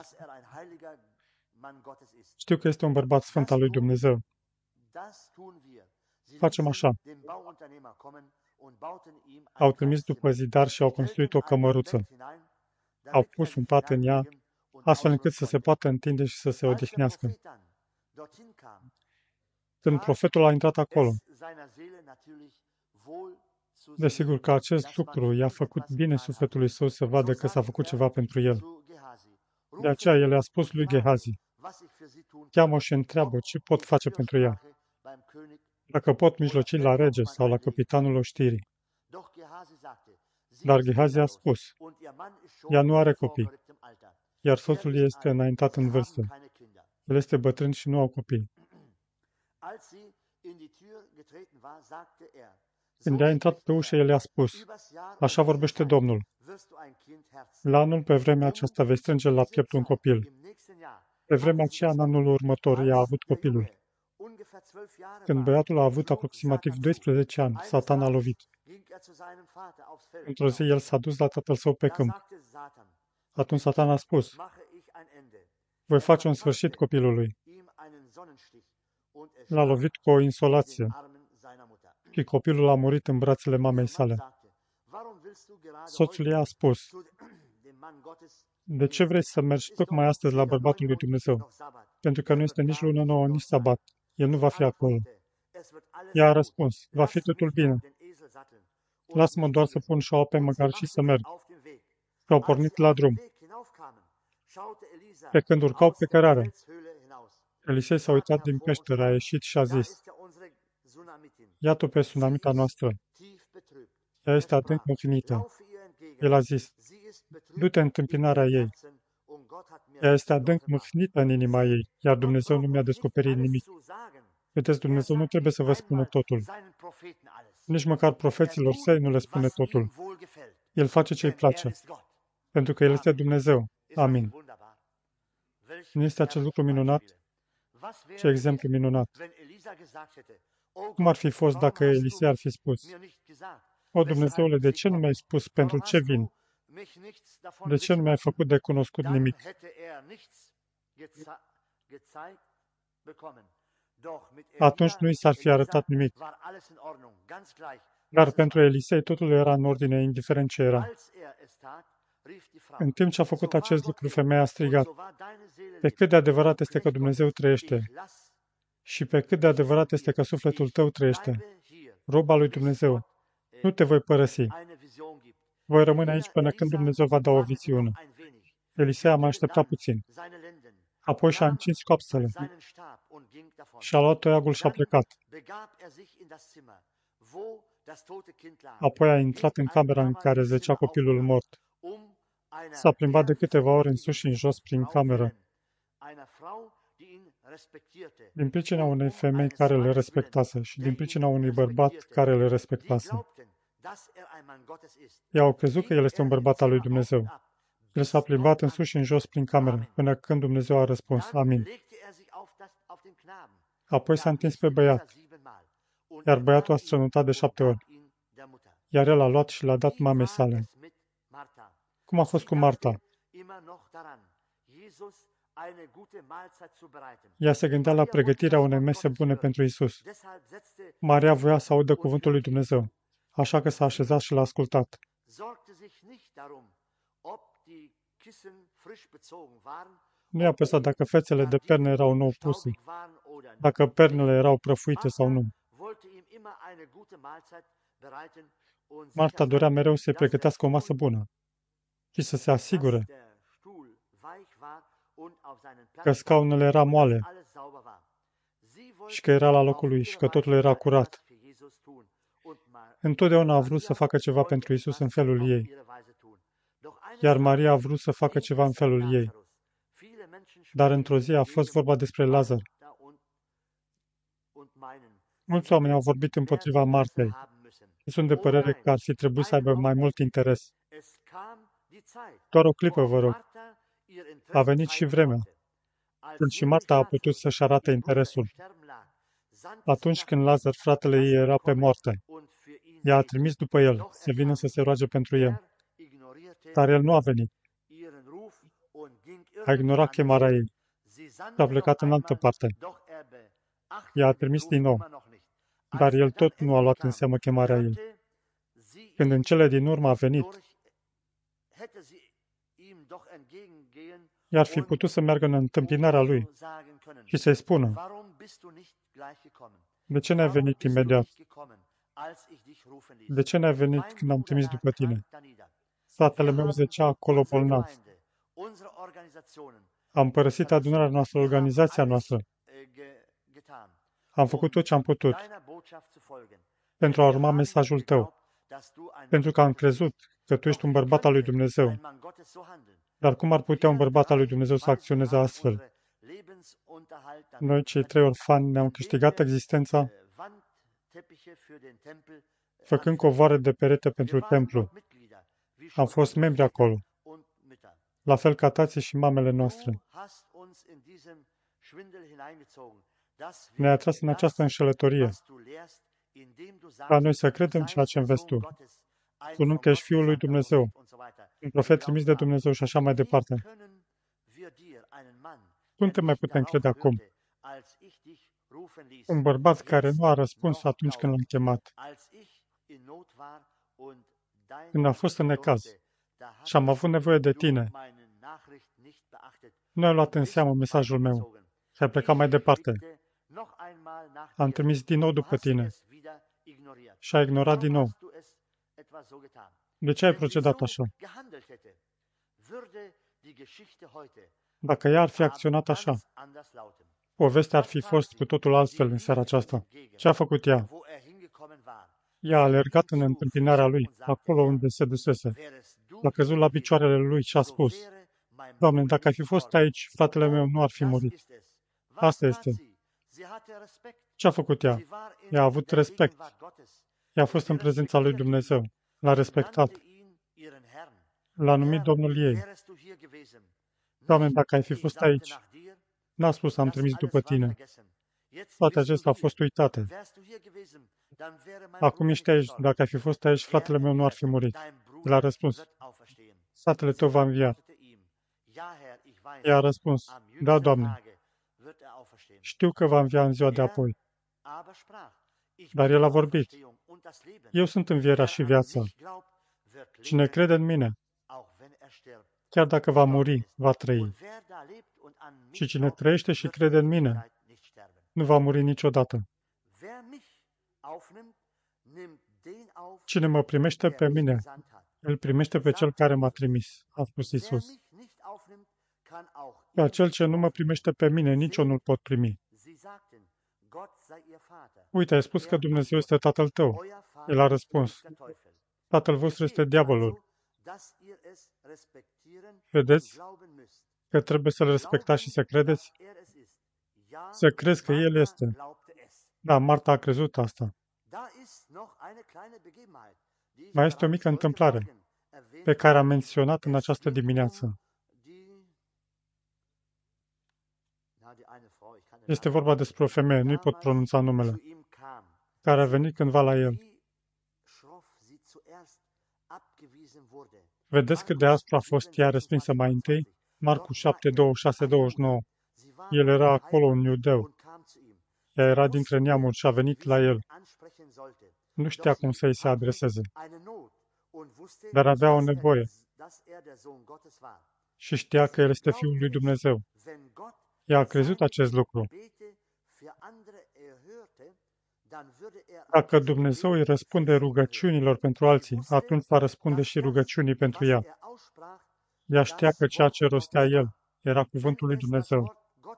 Știu că este un bărbat sfânt al lui Dumnezeu. Facem așa. Au trimis după zidar și au construit o cămăruță. Au pus un pat în ea, astfel încât să se poată întinde și să se odihnească. Când profetul a intrat acolo, desigur că acest lucru i-a făcut bine sufletului său să vadă că s-a făcut ceva pentru el. De aceea el i-a spus lui Gehazi: cheamă și întreabă ce pot face pentru ea, dacă pot mijloci la rege sau la capitanul oștirii. Dar Gehazi a spus: ea nu are copii, iar soțul ei este înaintat în vârstă. El este bătrân și nu au copii. Când a intrat pe ușă, el i-a spus: așa vorbește Domnul. La anul pe vremea aceasta vei strânge la piept un copil. Pe vremea aceea, în anul următor, ea a avut copilul. Când băiatul a avut aproximativ 12 ani, Satan a lovit. Într-o zi, el s-a dus la tatăl său pe câmp. Atunci Satan a spus: voi face un sfârșit copilului. L-a lovit cu o insolație și copilul a murit în brațele mamei sale. Soțul ei a spus: de ce vrei să mergi tocmai astăzi la bărbatul lui Dumnezeu? Pentru că nu este nici lună nouă, nici sabat. El nu va fi acolo. Ea a răspuns: va fi totul bine. Lasă-mă doar să pun șaua pe măgar și să merg. Și au pornit la drum. Pe când urcau pe cărare, Elisei s-a uitat din peșteră, a ieșit și a zis: iată pe Sunamita noastră. Ea este adânc mufinită. El a zis: du-te în întâmpinarea ei. Ea este adânc mâhnită în inima ei, iar Dumnezeu nu mi-a descoperit nimic. Vedeți, Dumnezeu nu trebuie să vă spună totul. Nici măcar profeților săi nu le spune totul. El face ce îi place, pentru că El este Dumnezeu. Amin. Nu este acest lucru minunat? Ce exemplu minunat! Cum ar fi fost dacă Elisei ar fi spus: o, Dumnezeule, de ce nu mi-ai spus pentru ce vin? De ce nu mi-ai făcut de cunoscut nimic? Atunci nu i s-ar fi arătat nimic. Dar pentru Elisei totul era în ordine, indiferent ce era. În timp ce a făcut acest lucru, femeia a strigat: pe cât de adevărat este că Dumnezeu trăiește și pe cât de adevărat este că sufletul tău trăiește, roba lui Dumnezeu, nu te voi părăsi. Voi rămâne aici până când Dumnezeu va da o viziune. Elisei a mai așteptat puțin. Apoi și-a încins coapsele și-a luat toiagul și a plecat. Apoi a intrat în camera în care zăcea copilul mort. S-a plimbat de câteva ori în sus și în jos prin cameră, din pricina unei femei care le respectase și din pricina unui bărbat care le respectase. Ei au crezut că el este un bărbat al lui Dumnezeu. El s-a plimbat în sus și în jos prin cameră, până când Dumnezeu a răspuns: Amin. Apoi s-a întins pe băiat, iar băiatul a strănutat de 7 ori. Iar el a luat și l-a dat mamei sale. Cum a fost cu Marta? Ea se gândea la pregătirea unei mese bune pentru Isus. Maria voia să audă cuvântul lui Dumnezeu, așa că s-a așezat și l-a ascultat. Nu i-a păsat dacă fețele de perne erau nou puse, dacă pernele erau prăfuite sau nu. Marta dorea mereu să-i pregătească o masă bună și să se asigure că scaunele era moale și că era la locul lui și că totul era curat. Întotdeauna a vrut să facă ceva pentru Isus în felul ei, iar Maria a vrut să facă ceva în felul ei. Dar într-o zi a fost vorba despre Lazar. Mulți oameni au vorbit împotriva Martei. Sunt de părere că ar fi trebuit să aibă mai mult interes. Doar o clipă, vă rog. A venit și vremea când și Marta a putut să-și arate interesul. Atunci când Lazar, fratele ei, era pe moarte, ea a trimis după el să vină să se roage pentru el. Dar el nu a venit. A ignorat chemarea ei și a plecat în altă parte. Ea a trimis din nou, dar el tot nu a luat în seamă chemarea ei. Când în cele din urmă a venit, i-ar fi putut să meargă în întâmpinarea lui și să-i spună: de ce n-ai venit imediat? De ce n-ai venit când am trimis după tine? Fratele meu zecea acolo bolnav. Am părăsit adunarea noastră, organizația noastră. Am făcut tot ce am putut pentru a urma mesajul tău, pentru că am crezut că tu ești un bărbat al lui Dumnezeu. Dar cum ar putea un bărbat al lui Dumnezeu să acționeze astfel? Noi, cei 3 orfani, ne-am câștigat existența făcând covoare de perete pentru templu. Am fost membri acolo, la fel ca tații și mamele noastre. Ne-ai atras în această înșelătorie, ca noi să credem ceea ce înveți tu, spunând că ești Fiul lui Dumnezeu, un profet trimis de Dumnezeu și așa mai departe. Cum te mai putem crede acum? Un bărbat care nu a răspuns atunci când l-am chemat, când a fost în necaz și am avut nevoie de tine, nu ai luat în seamă mesajul meu și ai plecat mai departe. Am trimis din nou după tine și ai ignorat din nou. De ce ai procedat așa? Dacă ea ar fi acționat așa, povestea ar fi fost cu totul altfel în seara aceasta. Ce a făcut ea? Ea a alergat în întâmpinarea lui, acolo unde se dusese. L-a căzut la picioarele lui și a spus: Doamne, dacă ai fi fost aici, fratele meu nu ar fi murit. Asta este. Ce a făcut ea? Ea a avut respect. Ea a fost în prezența lui Dumnezeu. L-a respectat. L-a numit Domnul ei. Doamne, dacă ai fi fost aici, n-a spus: am trimis după tine. Toate acestea au fost uitate. Acum ești aici. Dacă ai fi fost aici, fratele meu nu ar fi murit. El a răspuns: fratele tău va învia. Ea a răspuns: da, Doamne, știu că va învia în ziua de apoi. Dar el a vorbit: eu sunt învierea și viața. Cine crede în mine, chiar dacă va muri, va trăi. Și cine trăiește și crede în mine, nu va muri niciodată. Cine mă primește pe mine, îl primește pe cel care m-a trimis, a spus Iisus. Pe acel ce nu mă primește pe mine, nici eu nu-l pot primi. Uite, ai spus că Dumnezeu este Tatăl tău. El a răspuns: Tatăl vostru este diavolul. Vedeți că trebuie să-l respectați și să credeți? Să crezi că El este. Da, Marta a crezut asta. Mai este o mică întâmplare pe care am menționat în această dimineață. Este vorba despre o femeie, nu-i pot pronunța numele, care a venit cândva la el. Vedeți cât de aspru a fost ea respinsă mai întâi? Marcu 7, 26, 29. El era acolo, un iudeu. Ea era dintre neamuri și a venit la el. Nu știa cum să-i se adreseze, dar avea o nevoie și știa că el este Fiul lui Dumnezeu. Ea a crezut acest lucru. Dacă Dumnezeu îi răspunde rugăciunilor pentru alții, atunci va răspunde și rugăciunii pentru ea. Ea știa că ceea ce rostea el era cuvântul lui Dumnezeu.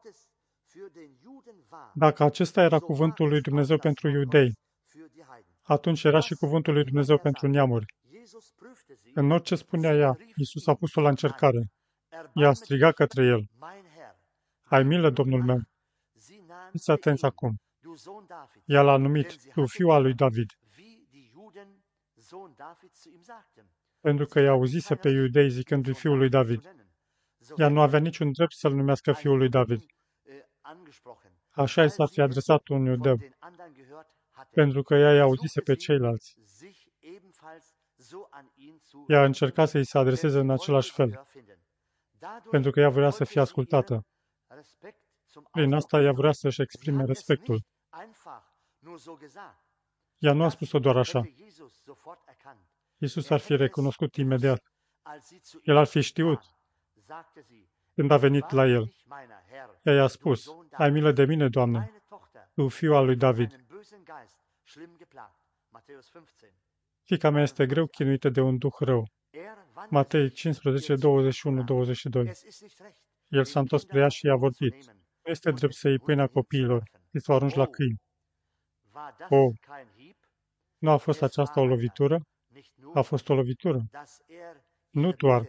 Dacă acesta era cuvântul lui Dumnezeu pentru iudei, atunci era și cuvântul lui Dumnezeu pentru neamuri. În orice spunea ea, Iisus a pus-o la încercare. Ea a strigat către el: ai milă, Domnul meu! Fiți atenți acum. Ea l-a numit: tu, fiul al lui David. Pentru că i-a auzise pe iudei zicându-i fiul lui David. Ea nu avea niciun drept să-l numească fiul lui David. Așa i s-ar fi adresat un iudeu, pentru că ea i-a auzise pe ceilalți. Ea a încercat să-i se adreseze în același fel, pentru că ea vrea să fie ascultată. Prin asta ea vrea să-și exprime respectul. Ea nu a spus-o doar așa. Iisus ar fi recunoscut imediat. El ar fi știut când a venit la el. Ea i-a spus: ai milă de mine, Doamne, tu, fiul al lui David. Fiica mea este greu chinuită de un duh rău. Matei 15, 21, 22. El s-a întors spre ea și i-a vorbit: nu este drept să iei pâinea copiilor, și să o arunci la câini. Nu a fost aceasta o lovitură? A fost o lovitură. Nu doar.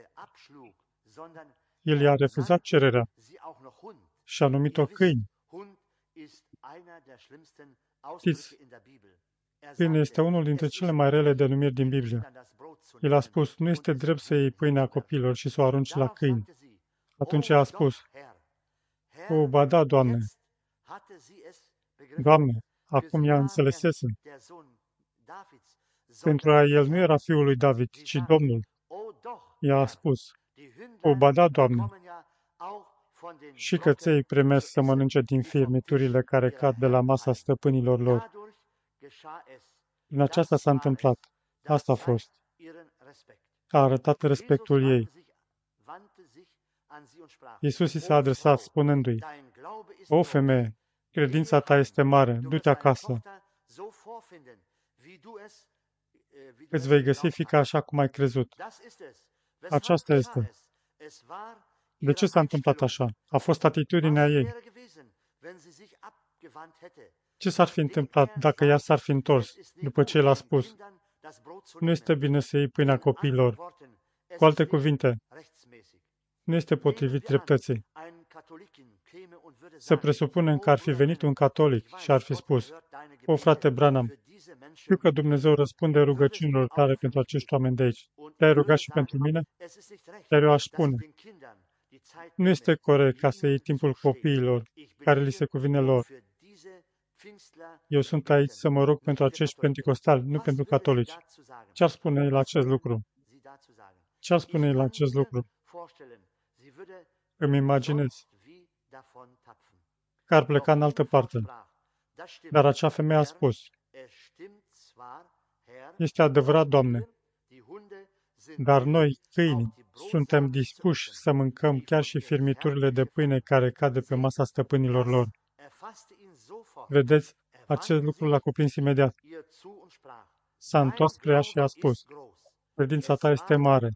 El i-a refuzat cererea și a numit-o câini. Știți, câine este unul dintre cele mai rele denumiri din Biblie. El a spus: nu este drept să iei pâinea copiilor și să o arunci la câini. Atunci a spus: ba da, Doamne. Doamne, acum ea înțelesese. Pentru a el nu era fiul lui David, ci Domnul. Ea a spus: ba da, Doamne. Și căței primesc să mănânce din firmiturile care cad de la masa stăpânilor lor. În aceasta s-a întâmplat. Asta a fost. A arătat respectul ei. Iisus i s-a adresat spunându-i: o femeie, credința ta este mare, du-te acasă. Îți vei găsi fiica așa cum ai crezut. Aceasta este. De ce s-a întâmplat așa? A fost atitudinea ei. Ce s-ar fi întâmplat dacă ea s-ar fi întors după ce el a spus: nu este bine să iei pâinea copiilor? Cu alte cuvinte, nu este potrivit dreptății. Să presupunem că ar fi venit un catolic și ar fi spus: frate Branham, știu că Dumnezeu răspunde rugăciunilor tale pentru acești oameni de aici. Te-ai rugat și pentru mine? Dar eu aș spune: nu este corect ca să iei timpul copiilor care li se cuvine lor. Eu sunt aici să mă rog pentru acești penticostali, nu pentru catolici. Ce ar spune el la acest lucru? Ce ar spune el la acest lucru? Îmi imaginez că ar pleca în altă parte. Dar acea femeie a spus: Este adevărat, Doamne, dar noi, câinii, suntem dispuși să mâncăm chiar și firmiturile de pâine care cad de pe masa stăpânilor lor. Vedeți, acest lucru l-a cuprins imediat. S-a întors spre ea și a spus, credința ta este mare.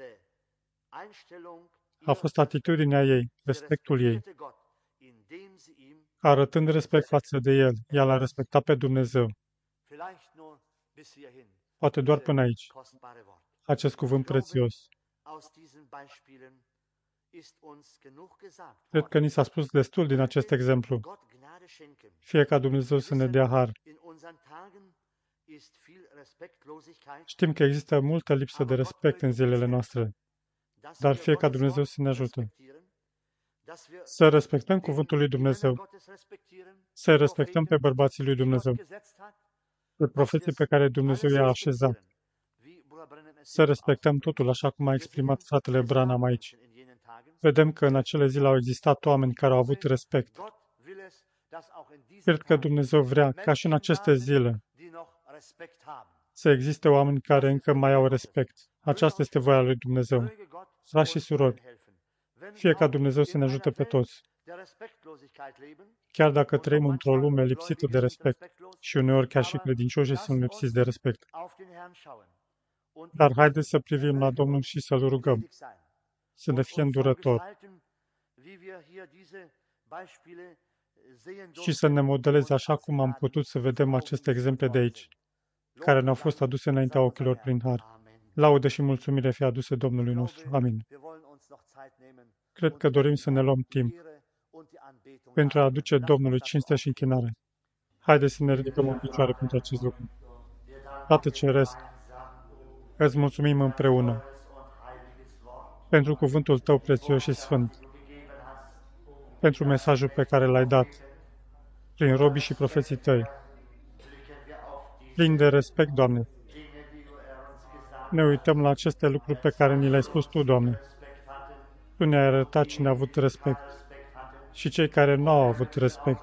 A fost atitudinea ei, respectul ei. Arătând respect față de el, ea l-a respectat pe Dumnezeu. Poate doar până aici. Acest cuvânt prețios. Cred că ni s-a spus destul din acest exemplu. Fie ca Dumnezeu să ne dea har. Știm că există multă lipsă de respect în zilele noastre, dar fie ca Dumnezeu să ne ajute. Să respectăm cuvântul lui Dumnezeu, să respectăm pe bărbații lui Dumnezeu, pe profeții pe care Dumnezeu i-a așezat, să respectăm totul așa cum a exprimat fratele Branham aici. Vedem că în acele zile au existat oameni care au avut respect. Cred că Dumnezeu vrea, ca și în aceste zile, să existe oameni care încă mai au respect. Aceasta este voia lui Dumnezeu. Frați și surori, fie ca Dumnezeu să ne ajute pe toți. Chiar dacă trăim într-o lume lipsită de respect și uneori chiar și credincioșii sunt lipsiți de respect. Dar haideți să privim la Domnul și să-L rugăm, să ne fie îndurător și să ne modeleze așa cum am putut să vedem aceste exemple de aici, care ne-au fost aduse înaintea ochilor prin har. Laudă și mulțumire fie aduse Domnului nostru. Amin. Cred că dorim să ne luăm timp pentru a aduce Domnului cinste și închinare. Haideți să ne ridicăm în picioare pentru acest lucru. Tată Ceresc, îți mulțumim împreună pentru cuvântul Tău prețios și sfânt, pentru mesajul pe care L-ai dat prin robii și profeții Tăi. Plin de respect, Doamne, ne uităm la aceste lucruri pe care ni le-ai spus Tu, Doamne. Tu ne-ai arătat cine a avut respect și cei care nu au avut respect.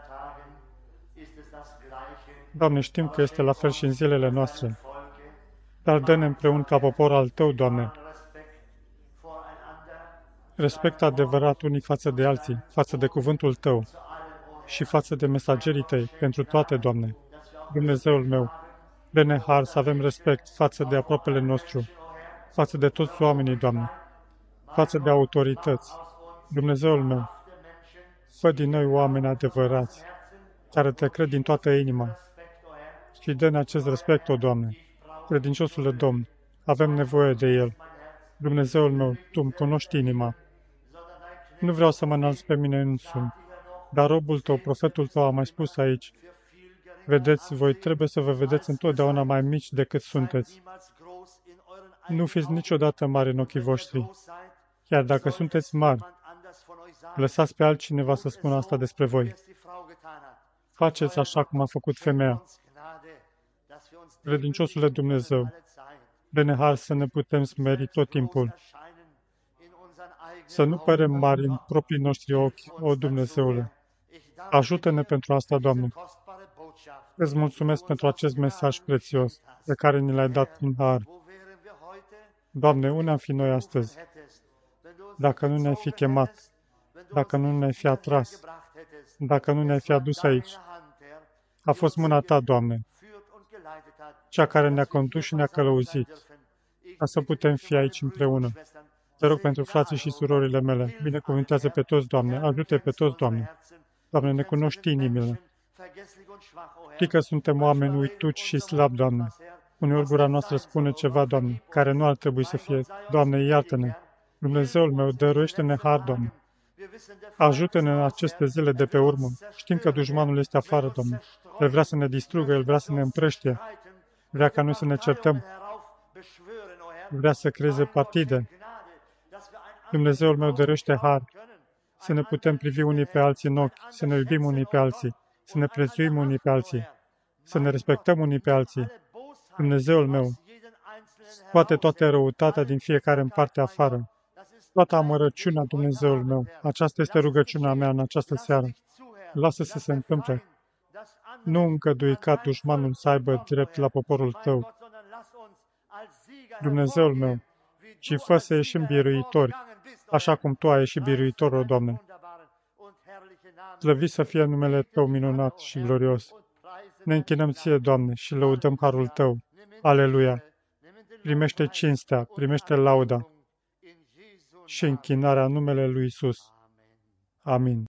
Doamne, știm că este la fel și în zilele noastre, dar dă-ne împreună ca popor al Tău, Doamne, respect adevărat unii față de alții, față de cuvântul Tău și față de mesagerii Tăi, pentru toate, Doamne. Dumnezeul meu, dă-ne har să avem respect față de aproapele nostru, față de toți oamenii, Doamne, față de autorități. Dumnezeul meu, fă din noi oameni adevărați, care Te cred din toată inima și dă-ne acest respect, o Doamne. Credinciosule Domn, avem nevoie de El. Dumnezeul meu, Tu îmi cunoști inima. Nu vreau să mă înalț pe mine însumi, dar robul Tău, profetul Tău, a mai spus aici, vedeți, voi trebuie să vă vedeți întotdeauna mai mici decât sunteți. Nu fiți niciodată mari în ochii voștri. Chiar dacă sunteți mari, lăsați pe altcineva să spună asta despre voi. Faceți așa cum a făcut femeia. Credinciosule Dumnezeu, dă-ne har să ne putem smeri tot timpul. Să nu părem mari în proprii noștri ochi, o Dumnezeule. Ajută-ne pentru asta, Doamne. Îți mulțumesc pentru acest mesaj prețios pe care ni l-ai dat prin har. Doamne, unde am fi noi astăzi? Dacă nu ne-ai fi chemat, dacă nu ne-ai fi atras, dacă nu ne-ai fi adus aici. A fost mâna Ta, Doamne, cea care ne-a condus și ne-a călăuzit, ca să putem fi aici împreună. Te rog pentru frații și surorile mele, binecuvântează pe toți, Doamne, ajută pe toți, Doamne. Doamne, ne cunoști inimile. Știi că suntem oameni uituci și slabi, Doamne. Uneori gura noastră spune ceva, Doamne, care nu ar trebui să fie. Doamne, iartă-ne. Dumnezeul meu, dăruiește-ne har, Doamne. Ajută-ne în aceste zile de pe urmă. Știm că dușmanul este afară, Doamne. El vrea să ne distrugă, el vrea să ne împrăștie. Vrea ca noi să ne certăm. Vrea să creeze partide. Dumnezeul meu, dăruiește har, să ne putem privi unii pe alții în ochi, să ne iubim unii pe alții, să ne prețuim unii pe alții, să ne respectăm unii pe alții. Dumnezeul meu, scoate toată răutatea din fiecare în parte afară, toată amărăciunea, Dumnezeul meu. Aceasta este rugăciunea mea în această seară. Lasă să se întâmple Nu îngădui ca dușmanul să aibă drept la poporul tău, Dumnezeul meu, ci fă să ieșim biruitori, așa cum Tu ai ieșit biruitor, o Doamne. Slăvit să fie numele Tău minunat și glorios. Ne închinăm Ție, Doamne, și lăudăm harul Tău. Aleluia! Primește cinstea, primește lauda și închinarea în numele lui Isus. Amin.